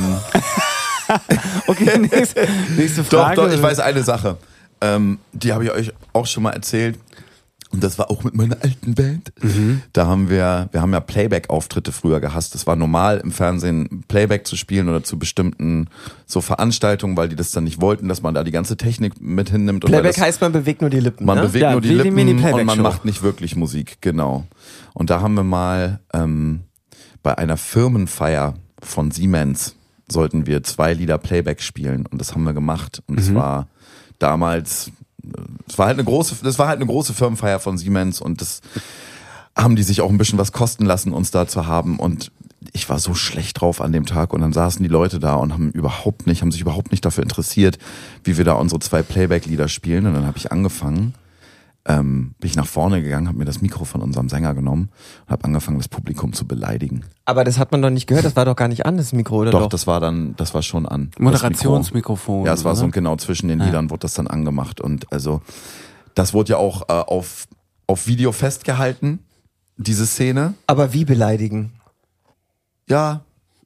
Okay, nächste, nächste doch, Frage. doch, ich weiß eine Sache. Ähm, die habe ich euch auch schon mal erzählt. Und das war auch mit meiner alten Band. Da haben wir, wir haben ja Playback-Auftritte früher gehasst. Das war normal im Fernsehen Playback zu spielen oder zu bestimmten so Veranstaltungen, weil die das dann nicht wollten, dass man da die ganze Technik mit hinnimmt. Und weil Playback das, heißt, man bewegt nur die Lippen, man ne? bewegt Ja, nur die wie die Lippen Mini-Playback und man Show. macht nicht wirklich Musik, genau. Und da haben wir mal ähm, bei einer Firmenfeier von Siemens sollten wir zwei Lieder Playback spielen und das haben wir gemacht und es war damals, es war halt eine große, das war halt eine große Firmenfeier von Siemens und das haben die sich auch ein bisschen was kosten lassen, uns da zu haben und ich war so schlecht drauf an dem Tag und dann saßen die Leute da und haben überhaupt nicht, haben sich überhaupt nicht dafür interessiert, wie wir da unsere zwei Playback-Lieder spielen und dann habe ich angefangen, ähm, bin ich nach vorne gegangen, habe mir das Mikro von unserem Sänger genommen und habe angefangen, das Publikum zu beleidigen. Aber das hat man doch nicht gehört, das war doch gar nicht an, das Mikro, oder Doch, doch? das war dann, das war schon an. das Moderationsmikrofon. Mikro. Ja, es war so oder? genau zwischen den Liedern wurde das dann angemacht und also das wurde ja auch äh, auf auf Video festgehalten, diese Szene. Aber wie beleidigen? Ja.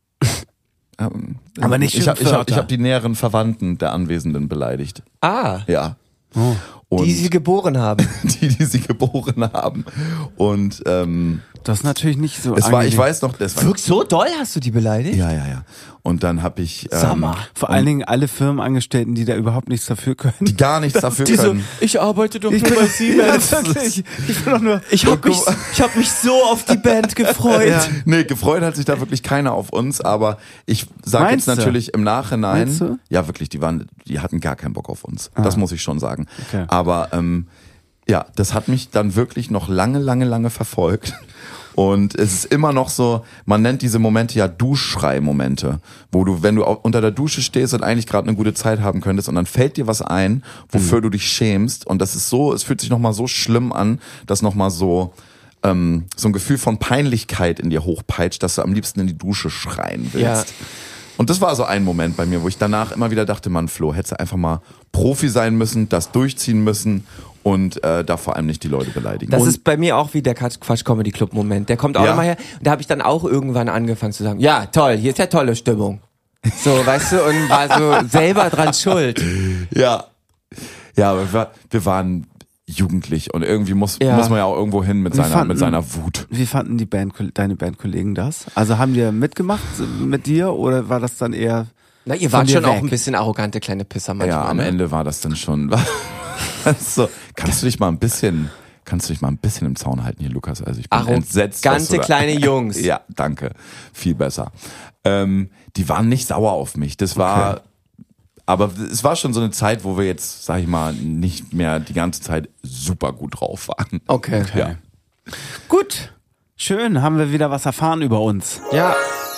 ähm, Aber nicht ich habe ich hab, Schimpfwörter. ich hab die näheren Verwandten der Anwesenden beleidigt. Ah, Ja. Oh. Und die sie geboren haben. die, die sie geboren haben. Und ähm, Das ist natürlich nicht so es war, ich angenehm. weiß noch, das war Wirklich so doll hast du die beleidigt? ja, ja, ja. Und dann habe ich ähm, Sag mal. Vor allen Dingen alle Firmenangestellten, die da überhaupt nichts dafür können. die gar nichts dafür Die so, können. ich arbeite doch Ich nur bin bei doch Siemens. Ja, wirklich. Ich bin doch nur. Ich hab mich, ich hab mich so auf die Band gefreut. Ja, nee, gefreut hat sich da wirklich keiner auf uns, aber ich sage jetzt Meinst du? natürlich im Nachhinein, Meinst du? ja wirklich, die waren, die hatten gar keinen Bock auf uns. Das muss ich schon sagen. Okay. Aber ähm, ja, das hat mich dann wirklich noch lange, lange, lange verfolgt. Und es ist immer noch so, man nennt diese Momente ja Duschschrei-Momente, wo du, wenn du au- unter der Dusche stehst und eigentlich gerade eine gute Zeit haben könntest und dann fällt dir was ein, wofür du dich schämst und das ist so, es fühlt sich nochmal so schlimm an, dass nochmal so ähm, so ein Gefühl von Peinlichkeit in dir hochpeitscht, dass du am liebsten in die Dusche schreien willst. Ja. Und das war so ein Moment bei mir, wo ich danach immer wieder dachte, Mann, Flo, hättest du einfach mal Profi sein müssen, das durchziehen müssen und äh, da vor allem nicht die Leute beleidigen. Das und ist bei mir auch wie der Quatsch Quatsch Comedy Club Moment. Der kommt auch Ja. immer her. Und da habe ich dann auch irgendwann angefangen zu sagen, ja, toll, hier ist ja tolle Stimmung. So, weißt du, und war so selber dran schuld. ja, ja, aber wir, wir waren jugendlich und irgendwie muss, Ja. muss man ja auch irgendwo hin mit Wir seiner, fanden- mit seiner Wut. Wie fanden die Band, deine Bandkollegen das? Also haben die mitgemacht mit dir oder war das dann eher? Na, ihr Von wart dir schon auch weg. ein bisschen arrogante kleine Pisser manchmal. Ja, am ne? Ende war das dann schon. so, kannst du dich mal ein bisschen, kannst du dich mal ein bisschen im Zaun halten hier, Lukas? Also ich bin entsetzt. was Arrogante du da- kleine Jungs. Ja, danke. Viel besser. Ähm, die waren nicht sauer auf mich. Das war, Okay. aber es war schon so eine Zeit, wo wir jetzt, sag ich mal, nicht mehr die ganze Zeit super gut drauf waren. Okay. Ja. Gut. Schön, haben wir wieder was erfahren über uns. Ja.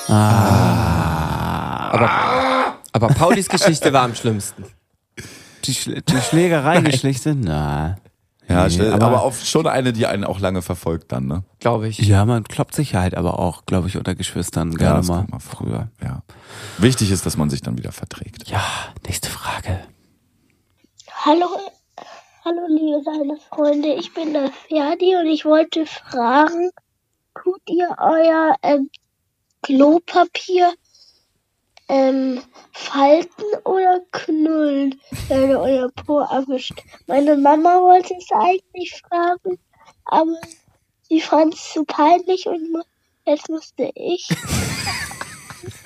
Ah. Aber, aber Paulis Geschichte war am schlimmsten. Die, Schl die Schlägerei-Geschichte? Na. Ja, Nee, aber, aber- aber auf schon eine, die einen auch lange verfolgt dann, ne? Glaube ich. Ja, man kloppt sich halt aber auch, glaube ich, unter Geschwistern gerne das mal. kommt mal früher. Ja. Wichtig ist, dass man sich dann wieder verträgt. Ja, nächste Frage. Hallo, hallo liebe deine Freunde, ich bin der Ferdi und ich wollte fragen, tut ihr euer ähm, Klopapier ähm, falten oder knüllen, wenn ihr euer Po erwischt? Meine Mama wollte es eigentlich fragen, aber sie fand es zu peinlich und mu- jetzt musste ich.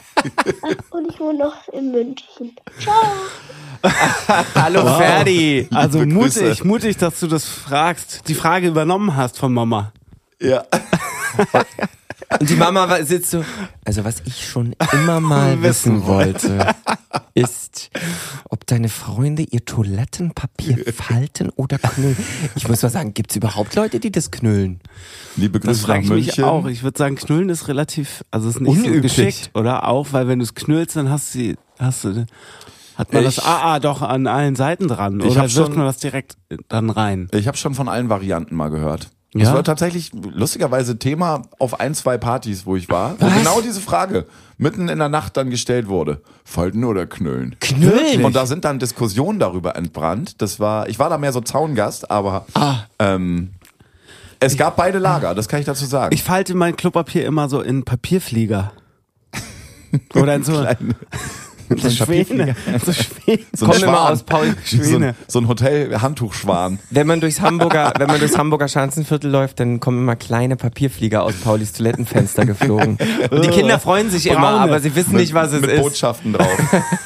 und ich wohne noch in München. Ciao. Hallo Wow. Ferdi. Also Liebe Grüße. mutig, mutig, dass du das fragst, die Frage übernommen hast von Mama. Ja. Und die Mama war- sitzt so, also was ich schon immer mal wissen wollte, ist, ob deine Freunde ihr Toilettenpapier falten oder knüllen. Ich muss mal sagen, gibt's überhaupt Leute, die das knüllen? Liebe Das Grüße nach frage ich mich München. auch. Ich würde sagen, knüllen ist relativ, also ist nicht Unüblich. so geschickt, oder? Auch, weil wenn du es knüllst, dann hast du, hast du, hat man Ich- das A A doch an allen Seiten dran. Ich Oder hab wirft schon- man das direkt dann rein? Ich habe schon von allen Varianten mal gehört. Ja? Das war tatsächlich lustigerweise Thema auf ein, zwei Partys, wo ich war, wo Was? genau diese Frage mitten in der Nacht dann gestellt wurde. Falten oder knüllen? Knüllen? Und da sind dann Diskussionen darüber entbrannt. Das war, ich war da mehr so Zaungast, aber ähm, es gab beide Lager, das kann ich dazu sagen. Ich falte mein Klopapier immer so in Papierflieger. Oder in so, so Schwäne. So Schwäne. so Kommen ein immer Schwan. aus Paul- so ein, so ein Hotel-Handtuchschwan. Wenn man durchs Hamburger, wenn man durchs Hamburger Schanzenviertel läuft, dann kommen immer kleine Papierflieger aus Paulis Toilettenfenster geflogen. Und die Kinder freuen sich immer, Braune. aber sie wissen nicht, was es mit ist. Botschaften drauf.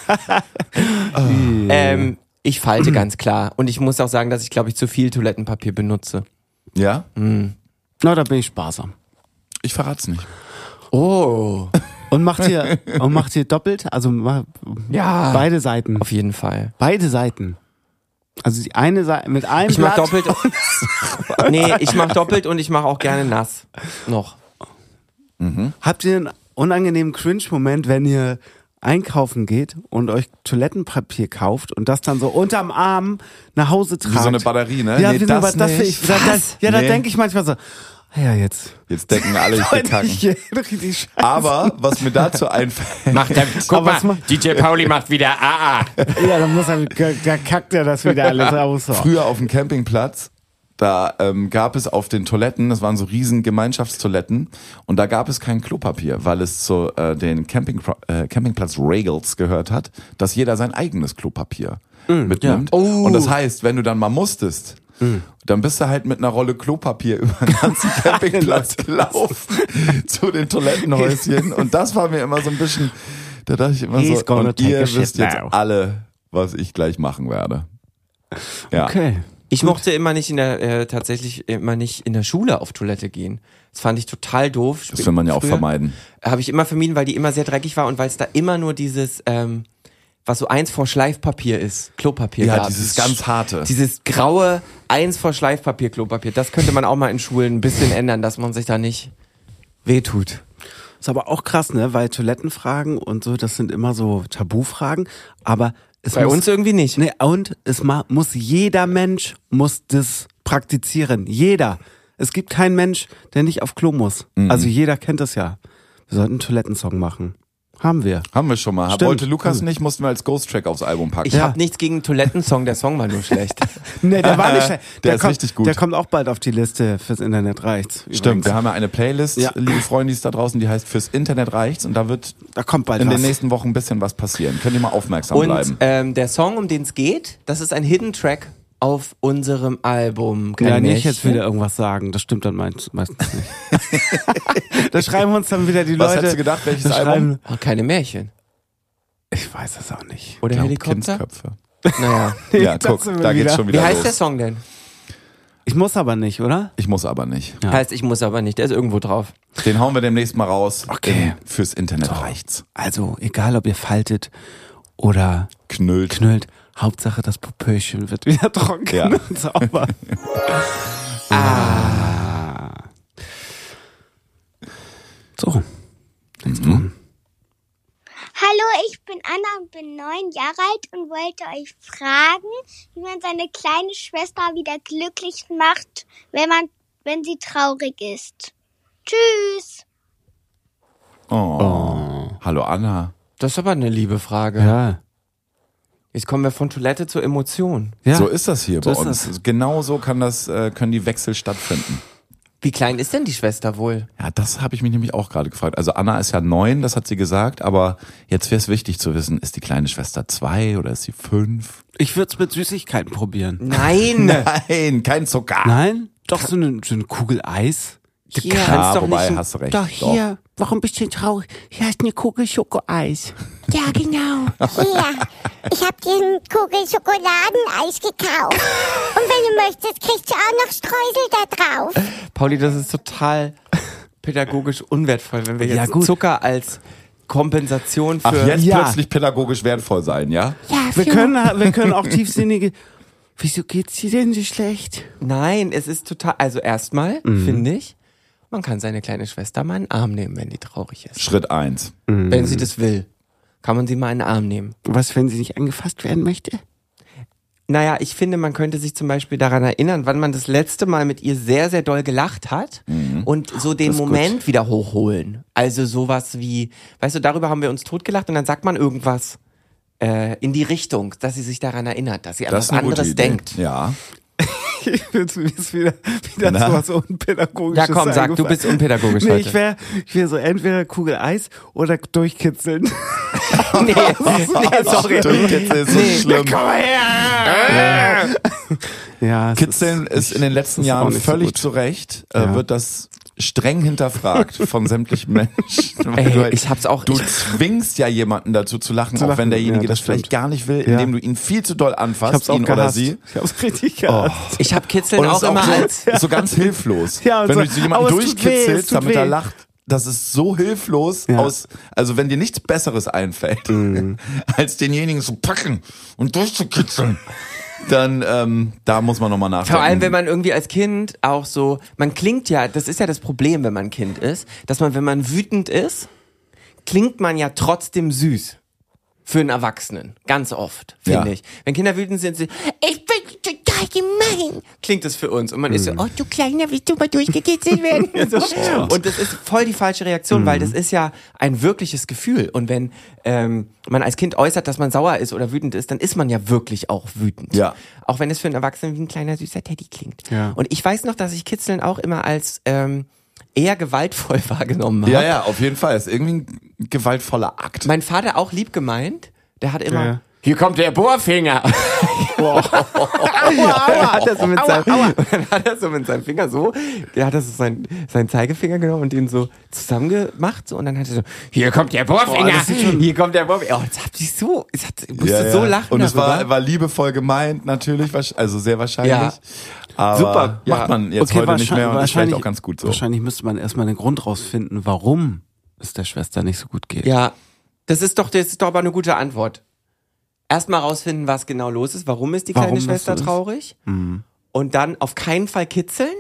Ähm, ich falte ganz klar. Und ich muss auch sagen, dass ich, glaube ich, zu viel Toilettenpapier benutze. Ja? Na, da bin ich sparsam. Ich verrat's nicht. Oh. Und macht ihr, und macht ihr doppelt? Also ma- Ja. beide Seiten. Auf jeden Fall. Beide Seiten. Also die eine Seite mit einem Ich mach Blatt. doppelt. Nee, ich mach doppelt und ich mache auch gerne nass. Noch. Habt ihr einen unangenehmen Cringe-Moment, wenn ihr einkaufen geht und euch Toilettenpapier kauft und das dann so unterm Arm nach Hause tragt? Wie so eine Batterie, ne? Ja, Nee, wie so, das was, das nicht. ich, da, da, ja, da Nee. denke ich manchmal so, ja, jetzt. Jetzt denken alle, ich bin kacken. Leute, ich- richtig scheiße. Aber was mir dazu einfällt, Macht der, guck Aber was mal, macht- D J Pauli macht wieder A A. Ja, dann muss er, da kackt er das wieder alles aus. So. früher auf dem Campingplatz, da ähm, gab es auf den Toiletten, das waren so riesen Gemeinschaftstoiletten, und da gab es kein Klopapier, weil es zu äh, den Camping, äh, Campingplatz Regals gehört hat, dass jeder sein eigenes Klopapier mitnimmt. ja. Oh. Und das heißt, wenn du dann mal musstest, dann bist du halt mit einer Rolle Klopapier über den ganzen Campingplatz gelaufen zu den Toilettenhäuschen, und das war mir immer so ein bisschen, da dachte ich immer He's so, gonna und take ihr a wisst shit jetzt now. alle, was ich gleich machen werde. Ja. Okay. Ich mochte immer nicht in der, äh, tatsächlich immer nicht in der Schule auf Toilette gehen. Das fand ich total doof. Das will man ja auch Früher vermeiden. Habe ich immer vermieden, weil die immer sehr dreckig war und weil es da immer nur dieses, ähm, was so eins vor Schleifpapier ist, Klopapier Ja, gab. dieses ganz harte. Dieses graue eins vor Schleifpapier Klopapier. Das könnte man auch mal in Schulen ein bisschen ändern, dass man sich da nicht wehtut. Ist aber auch krass, ne? Weil Toilettenfragen und so, das sind immer so Tabufragen. Aber es Bei muss, uns irgendwie nicht. Nee, und es ma, muss jeder Mensch muss das praktizieren. Jeder. Es gibt keinen Mensch, der nicht auf Klo muss. Mhm. Also jeder kennt das ja. Wir sollten einen Toilettensong machen. Haben wir. Haben wir schon mal. Stimmt. Wollte Lukas nicht, mussten wir als Ghost-Track aufs Album packen. Ich hab nichts gegen einen Toilettensong, der Song war nur schlecht. Nee, der war nicht schlecht. Der ist kommt, richtig gut. Der kommt auch bald auf die Liste fürs Internet reicht's. Stimmt, übrigens. wir haben ja eine Playlist, Ja. liebe Freundis da draußen, die heißt Fürs Internet reicht's, und da wird Da kommt bald in was. den nächsten Wochen ein bisschen was passieren. Könnt ihr mal aufmerksam Und bleiben. ähm, der Song, um den es geht, das ist ein Hidden Track auf unserem Album. Kein Ja, nicht Märchen. jetzt wieder irgendwas sagen. Das stimmt dann meist- meistens nicht. Da schreiben uns dann wieder die Was Leute. hättest du gedacht, welches da Album? schreiben- Oh, keine Märchen. Ich weiß es auch nicht. Oder Ich glaub, Helikopter? Kindsköpfe. Naja. Ja, Das guck, sind wir da geht's wieder. schon Wie wieder heißt los. der Song denn? Ich muss aber nicht, oder? Ich muss aber nicht. Ja. Heißt, ich muss aber nicht. Der ist irgendwo drauf. Den hauen wir demnächst mal raus. Okay. In, fürs Internet So. reicht's. Also, egal ob ihr faltet oder Knüllt. knüllt, Hauptsache das Popöchen wird wieder trocken Ja. und sauber. ah. So. Mhm. Hallo, ich bin Anna und bin neun Jahre alt und wollte euch fragen, wie man seine kleine Schwester wieder glücklich macht, wenn man, wenn sie traurig ist. Tschüss! Oh. Hallo Anna. Das ist aber eine liebe Frage. Ja. Jetzt kommen wir von Toilette zur Emotion. Ja. So ist das hier So bei ist uns. Genau so kann das, äh, können die Wechsel stattfinden. Wie klein ist denn die Schwester wohl? Ja, das habe ich mich nämlich auch gerade gefragt. Also Anna ist ja neun, das hat sie gesagt, aber jetzt wäre es wichtig zu wissen, ist die kleine Schwester zwei oder ist sie fünf? Ich würde es mit Süßigkeiten probieren. Nein! Nein, kein Zucker. Nein? Doch so eine, so eine Kugel Eis. Hier, Ja, doch wobei, nicht- hast du recht. doch hier. Warum bist du traurig? Hier hast du eine Kugel Schokoeis. Ja, genau. Hier, ich hab dir eine Kugel Schokoladeneis gekauft. Und wenn du möchtest, kriegst du auch noch Streusel da drauf. Pauli, das ist total pädagogisch unwertvoll, wenn wir jetzt Ja, gut. Zucker als Kompensation für... Ach, jetzt Ja. plötzlich pädagogisch wertvoll sein, ja? Ja, Wir für- können, wir können auch tiefsinnige. Wieso geht's dir denn so schlecht? Nein, es ist total... Also erstmal, Mhm. finde ich, man kann seine kleine Schwester mal in den Arm nehmen, wenn die traurig ist. Schritt eins. Wenn sie das will, kann man sie mal in den Arm nehmen. Was, wenn sie nicht angefasst werden möchte? Naja, ich finde, man könnte sich zum Beispiel daran erinnern, wann man das letzte Mal mit ihr sehr, sehr doll gelacht hat und so den Das ist Moment wieder hochholen. Also sowas wie, weißt du, darüber haben wir uns totgelacht und dann sagt man irgendwas äh, in die Richtung, dass sie sich daran erinnert, dass sie an Das was ist eine gute anderes Idee. denkt. Ja. Jetzt ist wieder, wieder Na? so was Unpädagogisches. Ja, komm, sag, du eingefallen. bist unpädagogisch Nee, heute. ich wäre ich wär so entweder Kugel Eis oder durchkitzeln. nee, nee, sorry. Durchkitzeln ist so Nee. schlimm. Ja, es Kitzeln ist in den letzten ist auch Jahren nicht so völlig gut. zu Recht, äh, Ja. wird das streng hinterfragt von sämtlichen Menschen. Ey, Du- ich hab's auch- Du ich- zwingst ja jemanden dazu zu lachen, Zu auch lachen, wenn derjenige ja, das das vielleicht stimmt. gar nicht will, Ja. indem du ihn viel zu doll Ich anfasst, hab's auch ihn oder gehasst. sie. Ich hab's richtig gehasst. Ich habe Kitzeln Und auch es ist immer auch als... so, so ganz hilflos. Ja, und wenn so, du so jemanden aber es tut weh, es durchkitzelst, tut damit er weh. lacht, das ist so hilflos Ja. aus, also wenn dir nichts Besseres einfällt, Mhm. als denjenigen zu packen und durchzukitzeln, dann ähm, da muss man nochmal nachdenken. Vor allem, wenn man irgendwie als Kind auch so, man klingt ja, das ist ja das Problem, wenn man Kind ist, dass man, wenn man wütend ist, klingt man ja trotzdem süß. Für einen Erwachsenen. Ganz oft, finde Ja. ich. Wenn Kinder wütend sind, sie, ich bin total gemein, klingt das für uns. Und man ist so, oh du Kleiner, willst du mal durchgekitzelt werden? so. Und das ist voll die falsche Reaktion, weil das ist ja ein wirkliches Gefühl. Und wenn ähm, man als Kind äußert, dass man sauer ist oder wütend ist, dann ist man ja wirklich auch wütend. Ja. Auch wenn es für einen Erwachsenen wie ein kleiner süßer Teddy klingt. Ja. Und ich weiß noch, dass ich Kitzeln auch immer als ähm, eher gewaltvoll wahrgenommen habe. Ja, ja, auf jeden Fall. Ist irgendwie ein gewaltvoller Akt. Mein Vater auch lieb gemeint, der hat immer, Ja. hier kommt der Bohrfinger. aua, aua, hat er so mit seinem, und dann hat er so mit seinem Finger so, der hat das so seinen, seinen Zeigefinger genommen und den so zusammengemacht so, und dann hat er so, hier kommt der Bohrfinger, hier kommt der Bohrfinger. Oh, jetzt hab ich so, ich hab, ich musste Ja, ja. so lachen Und es war, darüber. war liebevoll gemeint, natürlich, wahrsch- also sehr wahrscheinlich. Ja. Aber Super, ja. macht man jetzt heute nicht mehr und ist vielleicht auch ganz gut so. Wahrscheinlich müsste man erstmal den Grund rausfinden, warum es der Schwester nicht so gut geht. Ja, das ist doch, das ist doch aber eine gute Antwort. Erstmal rausfinden, was genau los ist, warum ist die Warum kleine das Schwester so ist? traurig? Und dann auf keinen Fall kitzeln.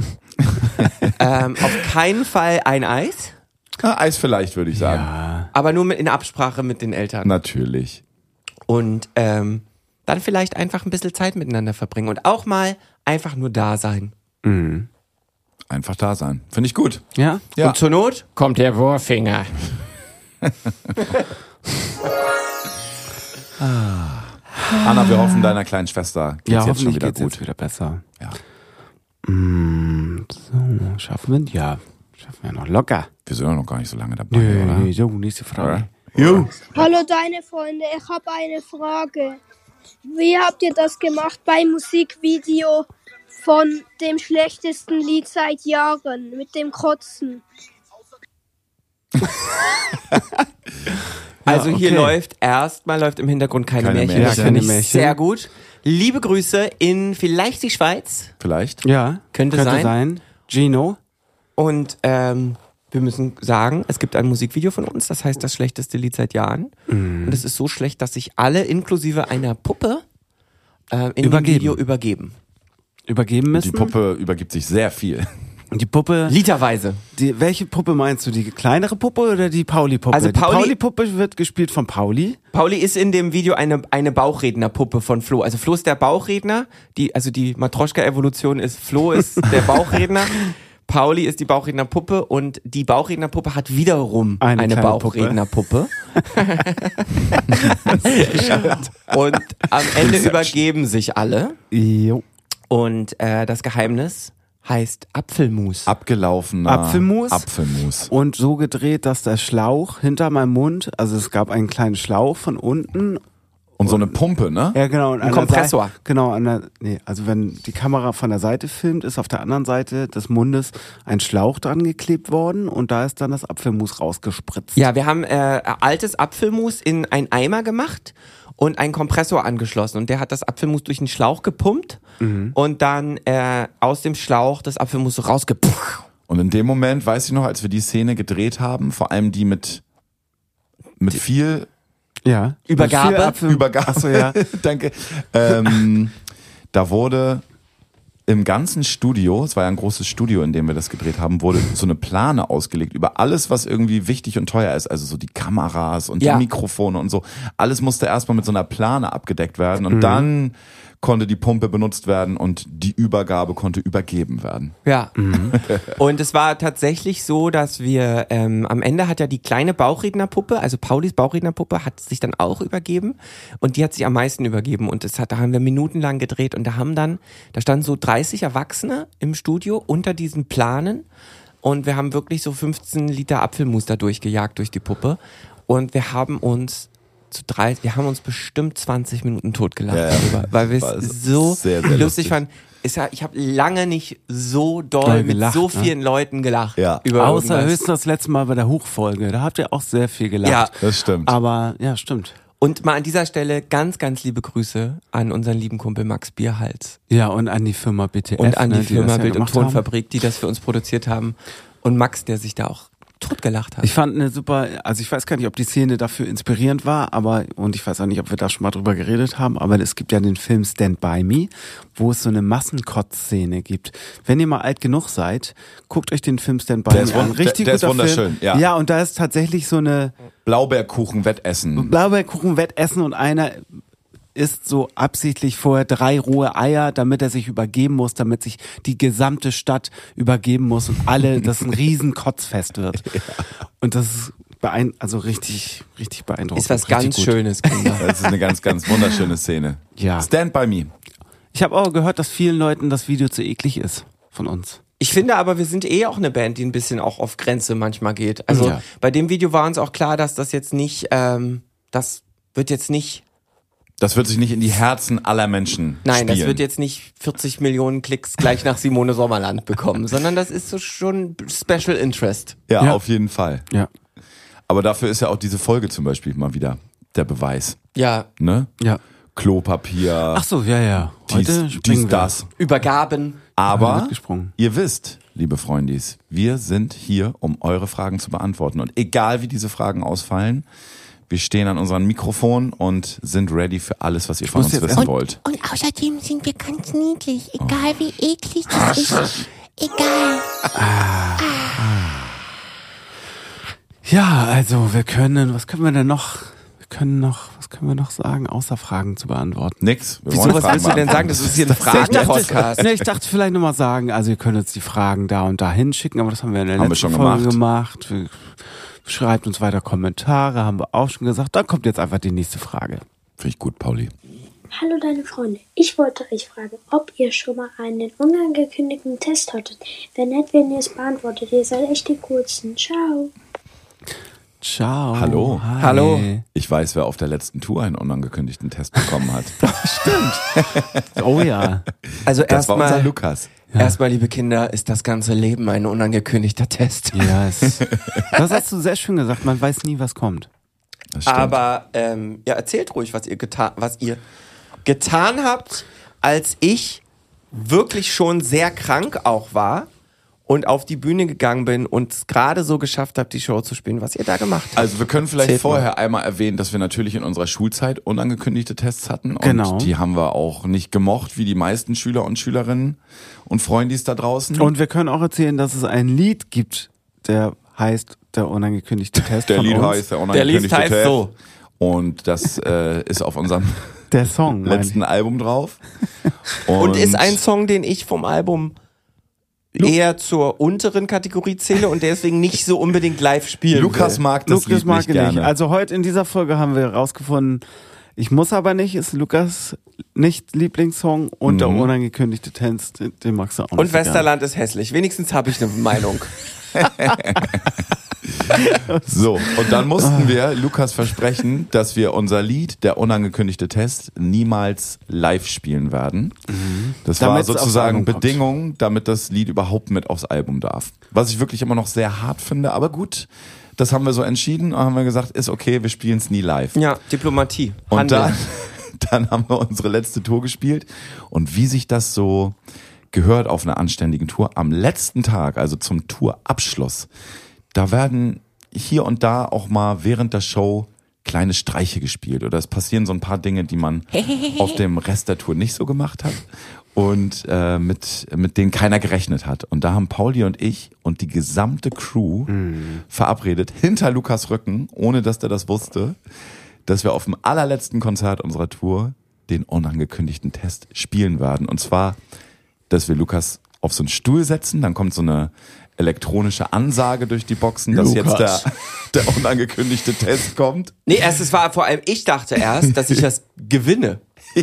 ähm, auf keinen Fall ein Eis. Ja, Eis vielleicht, würde ich sagen. Ja. Aber nur mit, in Absprache mit den Eltern. Natürlich. Und ähm, dann vielleicht einfach ein bisschen Zeit miteinander verbringen und auch mal einfach nur da sein. Einfach da sein. Finde ich gut. Ja? Ja. Und zur Not kommt der Bohrfinger. Anna, wir hoffen, deiner kleinen Schwester geht's Ja, jetzt schon hoffentlich wieder geht's gut. jetzt wieder besser. Ja. Mm, so, schaffen wir? Ja, schaffen wir noch locker. Wir sind ja noch gar nicht so lange dabei, Nee, oder? nee, so, nächste Frage. Jo. Hallo deine Freunde, ich habe eine Frage. Wie habt ihr das gemacht beim Musikvideo von dem schlechtesten Lied seit Jahren mit dem Kotzen? Also hier okay. läuft erstmal läuft im Hintergrund keine, Keine Märchen. Märchen. Das Ja, finde keine ich Märchen. sehr gut. Liebe Grüße in vielleicht die Schweiz. Vielleicht? Ja, Könnte könnte sein. sein. Gino. Und ähm, wir müssen sagen, es gibt ein Musikvideo von uns, das heißt das schlechteste Lied seit Jahren. Mhm. Und es ist so schlecht, dass sich alle inklusive einer Puppe äh, in dem Übergeben. Video übergeben. Übergeben müssen. Die Puppe übergibt sich sehr viel. Und die Puppe. Literweise. Die, welche Puppe meinst du? Die kleinere Puppe oder die Pauli-Puppe? Also die Pauli- Pauli-Puppe wird gespielt von Pauli. Pauli ist in dem Video eine, eine Bauchrednerpuppe von Flo. Also Flo ist der Bauchredner, die, also die Matroschka-Evolution ist, Flo ist der Bauchredner, Pauli ist die Bauchrednerpuppe und die Bauchrednerpuppe hat wiederum Eine eine, kleine Puppe. Bauchrednerpuppe. Und am Ende übergeben sich alle Jo. und äh, das Geheimnis heißt Apfelmus. Abgelaufener Apfelmus. Apfelmus. Und so gedreht, dass der Schlauch hinter meinem Mund, also es gab einen kleinen Schlauch von unten Und so eine Pumpe, ne? Ja, genau. Und Ein an der Kompressor. Seite, genau, an der, nee, also wenn die Kamera von der Seite filmt, ist auf der anderen Seite des Mundes ein Schlauch dran geklebt worden und da ist dann das Apfelmus rausgespritzt. Ja, wir haben äh, altes Apfelmus in einen Eimer gemacht und einen Kompressor angeschlossen. Und der hat das Apfelmus durch den Schlauch gepumpt Mhm. und dann äh, aus dem Schlauch das Apfelmus so rausgepumpt. Und in dem Moment, weiß ich noch, als wir die Szene gedreht haben, vor allem die mit, mit viel Ja. Übergabe? Viel Apfel- Übergabe. Ach so, ja. Danke. Ähm, da wurde im ganzen Studio, es war ja ein großes Studio, in dem wir das gedreht haben, wurde so eine Plane ausgelegt über alles, was irgendwie wichtig und teuer ist. Also so die Kameras und Ja. die Mikrofone und so. Alles musste erstmal mit so einer Plane abgedeckt werden und Mhm. dann konnte die Pumpe benutzt werden und die Übergabe konnte übergeben werden. Ja. Und es war tatsächlich so, dass wir, ähm, am Ende hat ja die kleine Bauchrednerpuppe, also Paulis Bauchrednerpuppe, hat sich dann auch übergeben und die hat sich am meisten übergeben und das hat, da haben wir minutenlang gedreht und da haben dann, da standen so dreißig Erwachsene im Studio unter diesen Planen und wir haben wirklich so fünfzehn Liter Apfelmus da durchgejagt durch die Puppe und wir haben uns zu drei, wir haben uns bestimmt zwanzig Minuten totgelacht Ja, ja. darüber, weil wir War es so sehr, sehr lustig, lustig. fanden. Ist ja, ich habe lange nicht so doll, Doll mit gelacht, so ne? vielen Leuten gelacht. Ja. Über Außer irgendwas. höchstens das letzte Mal bei der Hochfolge. Da habt ihr auch sehr viel gelacht. Ja. Das stimmt. Aber ja, stimmt. Und mal an dieser Stelle ganz, ganz liebe Grüße an unseren lieben Kumpel Max Bierhals Ja, und an die Firma B T F. und an die ne, die Firma das ja Bild- und gemacht haben. Tonfabrik, die das für uns produziert haben. Und Max, der sich da auch totgelacht hat. Ich fand eine super, also ich weiß gar nicht, ob die Szene dafür inspirierend war, aber, und ich weiß auch nicht, ob wir da schon mal drüber geredet haben, aber es gibt ja den Film Stand By Me, wo es so eine Massenkotz-Szene gibt. Wenn ihr mal alt genug seid, guckt euch den Film Stand By Der Me ist an. wund- Richtig der- der ist guter wunderschön, Film. ja. Ja, und da ist tatsächlich so eine Blaubeerkuchen-Wettessen. Blaubeerkuchen-Wettessen und einer isst so absichtlich vorher drei rohe Eier, damit er sich übergeben muss, damit sich die gesamte Stadt übergeben muss und alle, dass ein riesen Kotzfest wird. Und das ist beein also richtig, richtig beeindruckend. Ist was richtig ganz gut. Schönes, Kinder. Das ist eine ganz, ganz wunderschöne Szene. Ja. Stand By Me. Ich habe auch gehört, dass vielen Leuten das Video zu eklig ist von uns. Ich finde aber, wir sind eh auch eine Band, die ein bisschen auch auf Grenze manchmal geht. Also Ja. bei dem Video war uns auch klar, dass das jetzt nicht, ähm, das wird jetzt nicht, Das wird sich nicht in die Herzen aller Menschen nein, spielen. das wird jetzt nicht vierzig Millionen Klicks gleich nach Simone Sommerland bekommen, sondern das ist so schon Special Interest. Ja, Ja. auf jeden Fall. Ja. Aber dafür ist ja auch diese Folge zum Beispiel mal wieder der Beweis. Ja, Ne? Ja. Klopapier, Ach so, ja, ja. Heute dies, springen dies wir. das. Übergaben. Aber mitgesprungen. ihr wisst, liebe Freundis, wir sind hier, um eure Fragen zu beantworten. Und egal wie diese Fragen ausfallen, wir stehen an unseren Mikrofonen und sind ready für alles, was ihr von muss uns jetzt wissen erst- wollt. Und außerdem sind wir ganz niedlich. Egal wie eklig das ist. Egal. Ja, also wir können, was können wir denn noch, wir können noch, was können wir noch sagen, außer Fragen zu beantworten? Nix. Wir Wieso, wollen was Fragen willst du denn sagen? beantworten. Das ist hier ein Ich dachte, Fragen-Podcast. ne, ich dachte vielleicht nochmal sagen, also ihr könnt uns die Fragen da und da hinschicken, aber das haben wir in der Haben wir letzten schon Folge gemacht. gemacht. Wir, schreibt uns weiter Kommentare, haben wir auch schon gesagt. Dann kommt jetzt einfach die nächste Frage. Finde ich gut, Pauli. Hallo deine Freunde, ich wollte euch fragen, ob ihr schon mal einen unangekündigten Test hattet. Wenn nicht, wenn ihr es beantwortet, ihr seid echt die coolsten. Ciao. Ciao. Hallo. Hi. Hallo. Ich weiß, wer auf der letzten Tour einen unangekündigten Test bekommen hat. Oh ja. Also Das war unser erstmal, Lukas. erstmal, liebe Kinder, ist das ganze Leben ein unangekündigter Test. Yes. Das hast du sehr schön gesagt, man weiß nie, was kommt. Das stimmt. Aber ähm, ja, erzählt ruhig, was ihr getan, was ihr getan habt, als ich wirklich schon sehr krank auch war und auf die Bühne gegangen bin und es gerade so geschafft habt, die Show zu spielen, was ihr da gemacht habt. Also wir können vielleicht Erzählt vorher mal. einmal erwähnen, dass wir natürlich in unserer Schulzeit unangekündigte Tests hatten. Und Genau. die haben wir auch nicht gemocht, wie die meisten Schüler und Schülerinnen und Freundis da draußen. Und wir können auch erzählen, dass es ein Lied gibt, der heißt der unangekündigte Test der von Lied uns. heißt der Der unangekündigte Lied heißt Test. so. Und das äh, ist auf unserem Der Song. meine letzten Album drauf. Und, Und ist ein Song, den ich vom Album eher zur unteren Kategorie zähle und deswegen nicht so unbedingt live spielen Lukas will. mag das Lukas Lied mag nicht ihn gerne. nicht. Also heute in dieser Folge haben wir herausgefunden, ich muss aber nicht, ist Lukas nicht Lieblingssong und der Mhm. unangekündigte Test, den- den magst du auch nicht Und so gerne. Westerland ist hässlich. Wenigstens habe ich eine Meinung. So, und dann mussten wir Lukas versprechen, dass wir unser Lied, der unangekündigte Test, niemals live spielen werden. Mhm. Das war Damit's sozusagen aufs Album Bedingung, damit das Lied überhaupt mit aufs Album darf. Was ich wirklich immer noch sehr hart finde, aber gut, das haben wir so entschieden und haben wir gesagt, ist okay, wir spielen es nie live. Ja, Diplomatie. Und Handeln. dann, dann haben wir unsere letzte Tour gespielt und wie sich das so gehört auf einer anständigen Tour, am letzten Tag, also zum Tourabschluss, da werden hier und da auch mal während der Show kleine Streiche gespielt oder es passieren so ein paar Dinge, die man auf dem Rest der Tour nicht so gemacht hat und äh, mit mit denen keiner gerechnet hat. Und da haben Pauli und ich und die gesamte Crew mhm. verabredet, hinter Lukas Rücken, ohne dass der das wusste, dass wir auf dem allerletzten Konzert unserer Tour den unangekündigten Test spielen werden. Und zwar, dass wir Lukas auf so einen Stuhl setzen, dann kommt so eine elektronische Ansage durch die Boxen, dass Lukas. jetzt der, der unangekündigte Test kommt. Nee, erst, es war vor allem, ich dachte erst, dass ich das gewinne.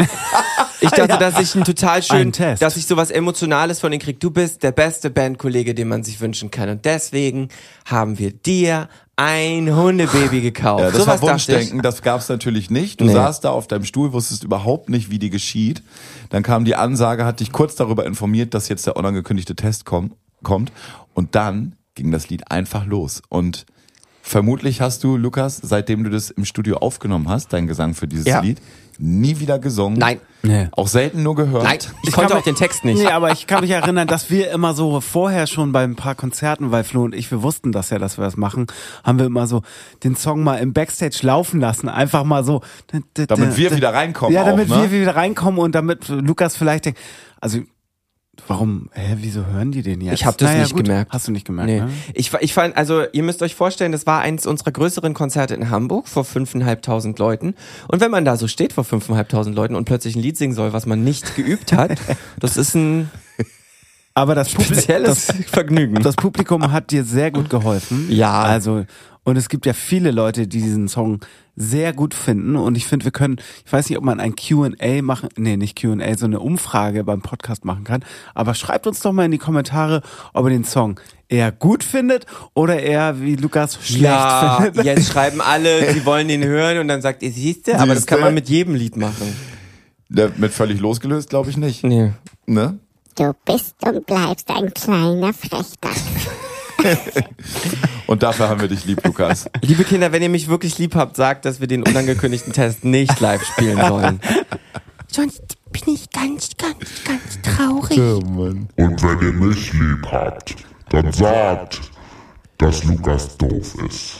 Ich dachte, dass ich ein total schön, Ein Test. dass ich sowas Emotionales von denen krieg. Du bist der beste Bandkollege, den man sich wünschen kann. Und deswegen haben wir dir ein Hundebaby gekauft. Ja, das so war was dachte ich. Wunschdenken, das gab's natürlich nicht. Du Nee. saßt da auf deinem Stuhl, wusstest überhaupt nicht, wie die geschieht. Dann kam die Ansage, hat dich kurz darüber informiert, dass jetzt der unangekündigte Test komm, kommt. Und dann ging das Lied einfach los. Und vermutlich hast du, Lukas, seitdem du das im Studio aufgenommen hast, deinen Gesang für dieses Ja. Lied, nie wieder gesungen. Nein. Nee. Auch selten nur gehört. Nein, ich, konnte auch den Text nicht. Nee, aber ich kann mich erinnern, dass wir immer so vorher schon bei ein paar Konzerten, weil Flo und ich, wir wussten das ja, dass wir das machen, haben wir immer so den Song mal im Backstage laufen lassen. Einfach mal so. Damit wir wieder reinkommen Ja, damit auch, ne? wir wieder reinkommen und damit Lukas vielleicht denkt, also warum, hä, wieso hören die den jetzt? Ich habe das Naja, nicht gut. gemerkt. Hast du nicht gemerkt, Nee. ne? Ich, ich fand, also ihr müsst euch vorstellen, das war eins unserer größeren Konzerte in Hamburg vor fünfeinhalbtausend Leuten. Und wenn man da so steht vor fünfeinhalbtausend Leuten und plötzlich ein Lied singen soll, was man nicht geübt hat, das ist ein Aber das spezielles das, Vergnügen. das Publikum hat dir sehr gut geholfen. Ja. Also, und es gibt ja viele Leute, die diesen Song sehr gut finden. Und ich finde, wir können, ich weiß nicht, ob man ein Q und A machen, nee, nicht Q und A, so eine Umfrage beim Podcast machen kann. Aber schreibt uns doch mal in die Kommentare, ob ihr den Song eher gut findet oder eher, wie Lukas, schlecht ja, findet. jetzt schreiben alle, sie wollen den hören und dann sagt ihr, siehste, aber das Siehste? kann man mit jedem Lied machen. Der, mit völlig losgelöst, glaube ich nicht. Nee. Ne? Du bist und bleibst ein kleiner Frechdachs. Und dafür haben wir dich lieb, Lukas. Liebe Kinder, wenn ihr mich wirklich lieb habt, sagt, dass wir den unangekündigten Test nicht live spielen sollen. Sonst bin ich ganz, ganz, ganz traurig. Mann. Und wenn ihr mich lieb habt, dann sagt, dass Lukas doof ist.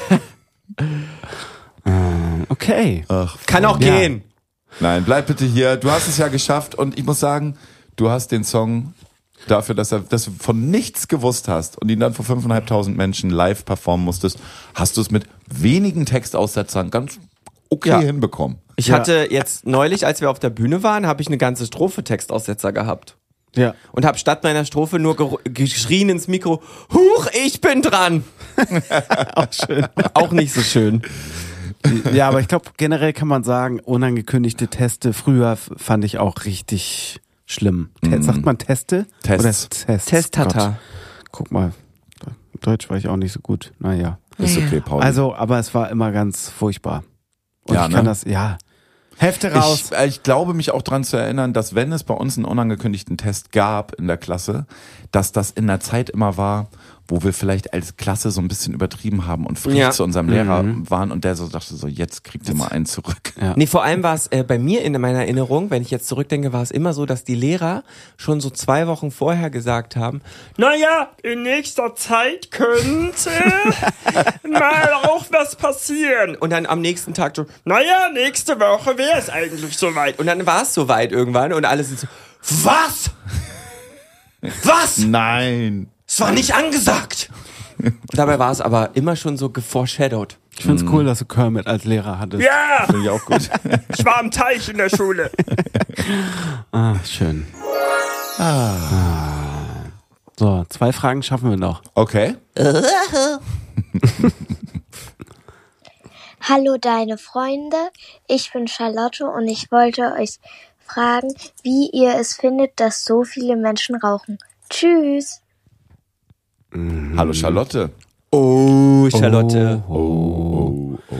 Okay. Ach, Kann auch Ja. gehen. nein, bleib bitte hier. Du hast es ja geschafft und ich muss sagen, du hast den Song dafür, dass, er, dass du von nichts gewusst hast und ihn dann vor fünfeinhalbtausend Menschen live performen musstest, hast du es mit wenigen Textaussetzern ganz okay Ja. hinbekommen. Ich Ja. hatte jetzt neulich, als wir auf der Bühne waren, habe ich eine ganze Strophe Textaussetzer gehabt. Ja. Und habe statt meiner Strophe nur ger- geschrien ins Mikro, Huch, ich bin dran. Auch schön. Auch nicht so schön. Ja, aber ich glaube, generell kann man sagen, unangekündigte Teste früher f- fand ich auch richtig schlimm. Te- Sagt man Teste? Tests. Oder Tests? Testata. Gott. Guck mal, Deutsch war ich auch nicht so gut. Naja. Ist okay, Paul. Also, aber es war immer ganz furchtbar. Und Ja, ich kann ne? das, ja. Hefte raus. Ich, äh, ich glaube mich auch dran zu erinnern, dass wenn es bei uns einen unangekündigten Test gab in der Klasse, dass das in der Zeit immer war, wo wir vielleicht als Klasse so ein bisschen übertrieben haben und frech Ja. zu unserem Lehrer Mhm. waren und der so dachte so, jetzt kriegt ihr mal einen zurück. Ja. Nee, vor allem war es äh, bei mir in meiner Erinnerung, wenn ich jetzt zurückdenke, war es immer so, dass die Lehrer schon so zwei Wochen vorher gesagt haben, naja, in nächster Zeit könnte mal auch was passieren. Und dann am nächsten Tag so, naja, nächste Woche wäre es eigentlich soweit. Und dann war es soweit irgendwann und alle sind so, was? Was? Nein. Es war nicht angesagt. Dabei war es aber immer schon so geforeshadowed. Ich find's cool, dass du Kermit als Lehrer hattest. Ja, Finde ich auch gut. ich war am Teich in der Schule. Ah, schön. Ah. So, zwei Fragen schaffen wir noch. Okay. Hallo deine Freunde, ich bin Charlotte und ich wollte euch fragen, wie ihr es findet, dass so viele Menschen rauchen. Tschüss. Hallo Charlotte. Oh, Charlotte. Oh, oh, oh.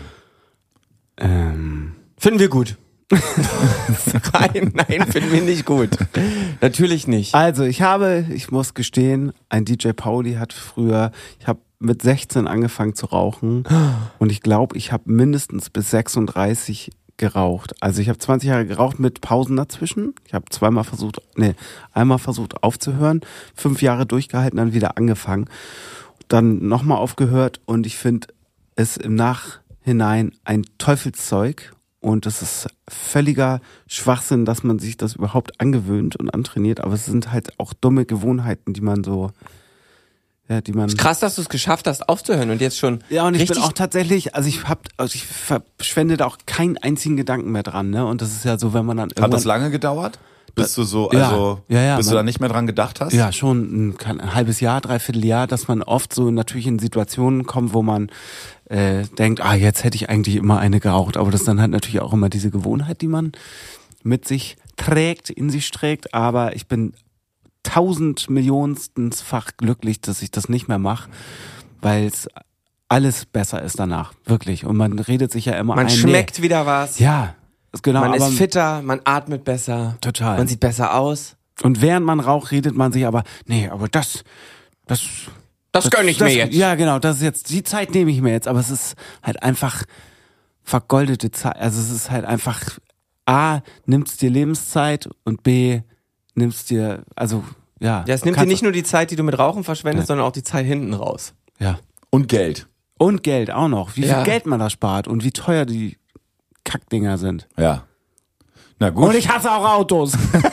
Ähm. Finden wir gut. nein, nein, finden wir nicht gut. Natürlich nicht. Also ich habe, ich muss gestehen, ein D J Pauli hat früher, ich habe mit sechzehn angefangen zu rauchen und ich glaube, ich habe mindestens bis sechsunddreißig geraucht. Also ich habe zwanzig Jahre geraucht mit Pausen dazwischen. Ich habe zweimal versucht, nee, einmal versucht aufzuhören, fünf Jahre durchgehalten, dann wieder angefangen, dann nochmal aufgehört und ich finde es im Nachhinein ein Teufelszeug. Und es ist völliger Schwachsinn, dass man sich das überhaupt angewöhnt und antrainiert. Aber es sind halt auch dumme Gewohnheiten, die man so, ja, die man. Ist krass, dass du es geschafft hast, aufzuhören und jetzt schon. Ja, und ich richtig bin auch tatsächlich, also ich hab, also ich verschwende da auch keinen einzigen Gedanken mehr dran, ne? Und das ist ja so, wenn man dann Hat das lange gedauert? Bis du so, also, ja, ja, bis man, du da nicht mehr dran gedacht hast? Ja, schon ein, ein halbes Jahr, dreiviertel Jahr, dass man oft so natürlich in Situationen kommt, wo man äh, denkt, ah, jetzt hätte ich eigentlich immer eine geraucht. Aber das ist dann halt natürlich auch immer diese Gewohnheit, die man mit sich trägt, in sich trägt. Aber ich bin tausend millionenfach glücklich, dass ich das nicht mehr mache, weil es alles besser ist danach, wirklich. Und man redet sich ja immer Man ein, schmeckt nee. wieder was. Ja, genau. Man aber ist fitter, man atmet besser. Total. Man sieht besser aus. Und während man raucht, redet man sich aber, nee, aber das, das, Das gönn ich mir jetzt. Ja, genau, das ist jetzt, die Zeit nehme ich mir jetzt, aber es ist halt einfach vergoldete Zeit, also es ist halt einfach, A, nimmst dir Lebenszeit und B, nimmst dir, also, ja. Ja, es nimmt dir kannst- nicht nur die Zeit, die du mit Rauchen verschwendest, Ja. sondern auch die Zeit hinten raus. Ja. Und Geld. Und Geld auch noch, wie viel Ja. Geld man da spart und wie teuer die Kackdinger sind. Ja. Na gut. Und ich hasse auch Autos.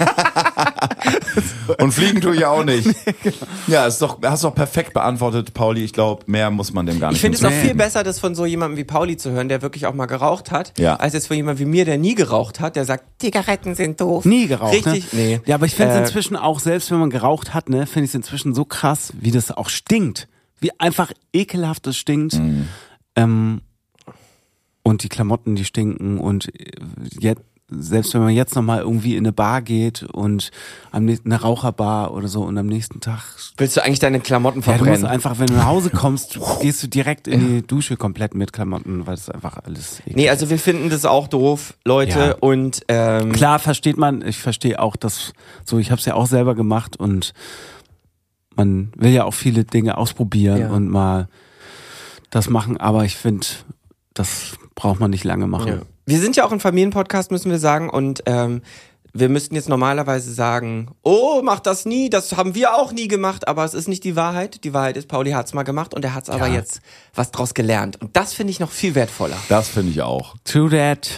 Und fliegen tue ich auch nicht. Ja, ist doch, hast doch perfekt beantwortet, Pauli. Ich glaube, mehr muss man dem gar nicht Ich finde es auch hinzufügen. viel besser, das von so jemandem wie Pauli zu hören, der wirklich auch mal geraucht hat, Ja. als jetzt von jemandem wie mir, der nie geraucht hat, der sagt, Zigaretten sind doof. Nie geraucht, Richtig? ne? Nee. Ja, aber ich finde es Äh, inzwischen auch, selbst wenn man geraucht hat, ne, finde ich es inzwischen so krass, wie das auch stinkt. Wie einfach ekelhaft es stinkt. Mhm. Ähm, und die Klamotten, die stinken und jetzt, selbst wenn man jetzt nochmal irgendwie in eine Bar geht und am nächsten, eine Raucherbar oder so und am nächsten Tag. Willst du eigentlich deine Klamotten Ja, du verbrennen? musst einfach, wenn du nach Hause kommst, gehst du direkt in die Dusche komplett mit Klamotten, weil es einfach alles eklig Nee, also wir finden das auch doof, Leute. Ja. Und ähm, Klar versteht man, ich verstehe auch das so, ich habe es ja auch selber gemacht und man will ja auch viele Dinge ausprobieren Ja. und mal das machen, aber ich finde, das braucht man nicht lange machen. Ja. Wir sind ja auch ein Familienpodcast, müssen wir sagen. Und ähm, wir müssten jetzt normalerweise sagen, oh, mach das nie, das haben wir auch nie gemacht. Aber es ist nicht die Wahrheit. Die Wahrheit ist, Pauli hat's mal gemacht und er hat's aber Ja. jetzt was draus gelernt. Und das finde ich noch viel wertvoller. Das finde ich auch. True that.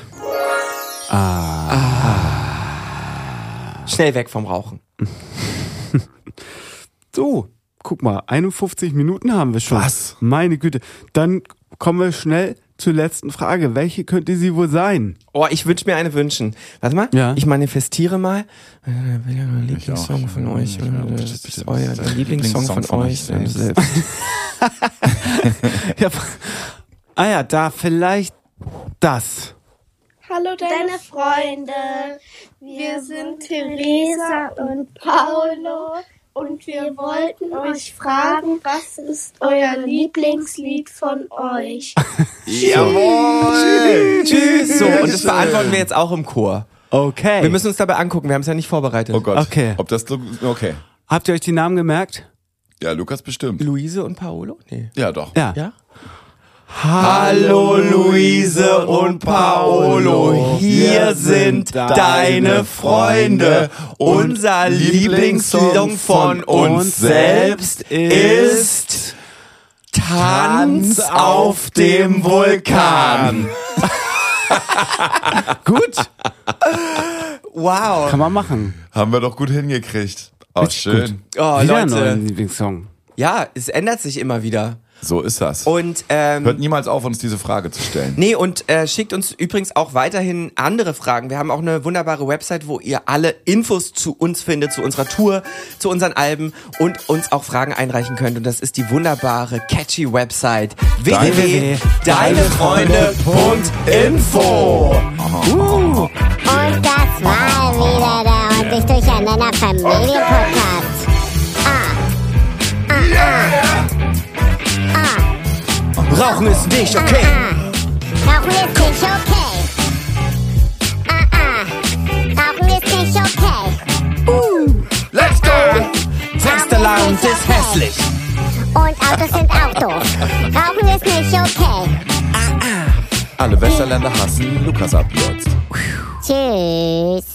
Schnell weg vom Rauchen. So, guck mal, einundfünfzig Minuten haben wir schon. Was? Meine Güte. Dann kommen wir schnell zur letzten Frage. Welche könnte sie wohl sein? Oh, ich wünsche mir eine wünschen. Warte mal, Ja. ich manifestiere mal. Äh, Lieblingssong auch. von euch. Ja, Äh, bitte, Das bitte, ist bitte. euer der Lieblingssong von, von euch. euch selbst. selbst. Ja, ah ja, da vielleicht das. Hallo deine Freunde, wir sind Theresa und Paolo und wir wollten euch fragen, was ist euer Lieblingslied von euch? Jawohl! Tschüss. So, und das Schön. beantworten wir jetzt auch im Chor. Okay. Wir müssen uns dabei angucken, wir haben es ja nicht vorbereitet. Oh Gott. Okay. Ob das, okay. Habt ihr euch die Namen gemerkt? Ja, Lukas bestimmt. Luise und Paolo? Nee. Ja, doch. Ja. Ja? Hallo Luise und Paolo, hier sind deine Freunde. Unser Lieblingssong von uns selbst ist Tanz auf dem Vulkan. Gut. Wow. Kann man machen. Haben wir doch gut hingekriegt. Oh, Richtig schön. Oh, Wieder ein neuer Leute. Lieblingssong. Ja, es ändert sich immer wieder. So ist das. Und ähm, Hört niemals auf, uns diese Frage zu stellen. Nee, und äh, schickt uns übrigens auch weiterhin andere Fragen. Wir haben auch eine wunderbare Website, wo ihr alle Infos zu uns findet, zu unserer Tour, zu unseren Alben und uns auch Fragen einreichen könnt. Und das ist die wunderbare, catchy Website w w w punkt deinefreunde punkt info. Und das war wieder der und sich durcheinander Familienpodcast. Ah. Ah, ah. Rauchen ist nicht okay. Rauchen ist nicht okay. Ah, ah. Rauchen ist nicht okay. Uh. Let's go! Westerland ist hässlich. Und Autos sind auch doof. Rauchen ist nicht okay. Alle Westerländer hassen Lukas ab jetzt. Tschüss.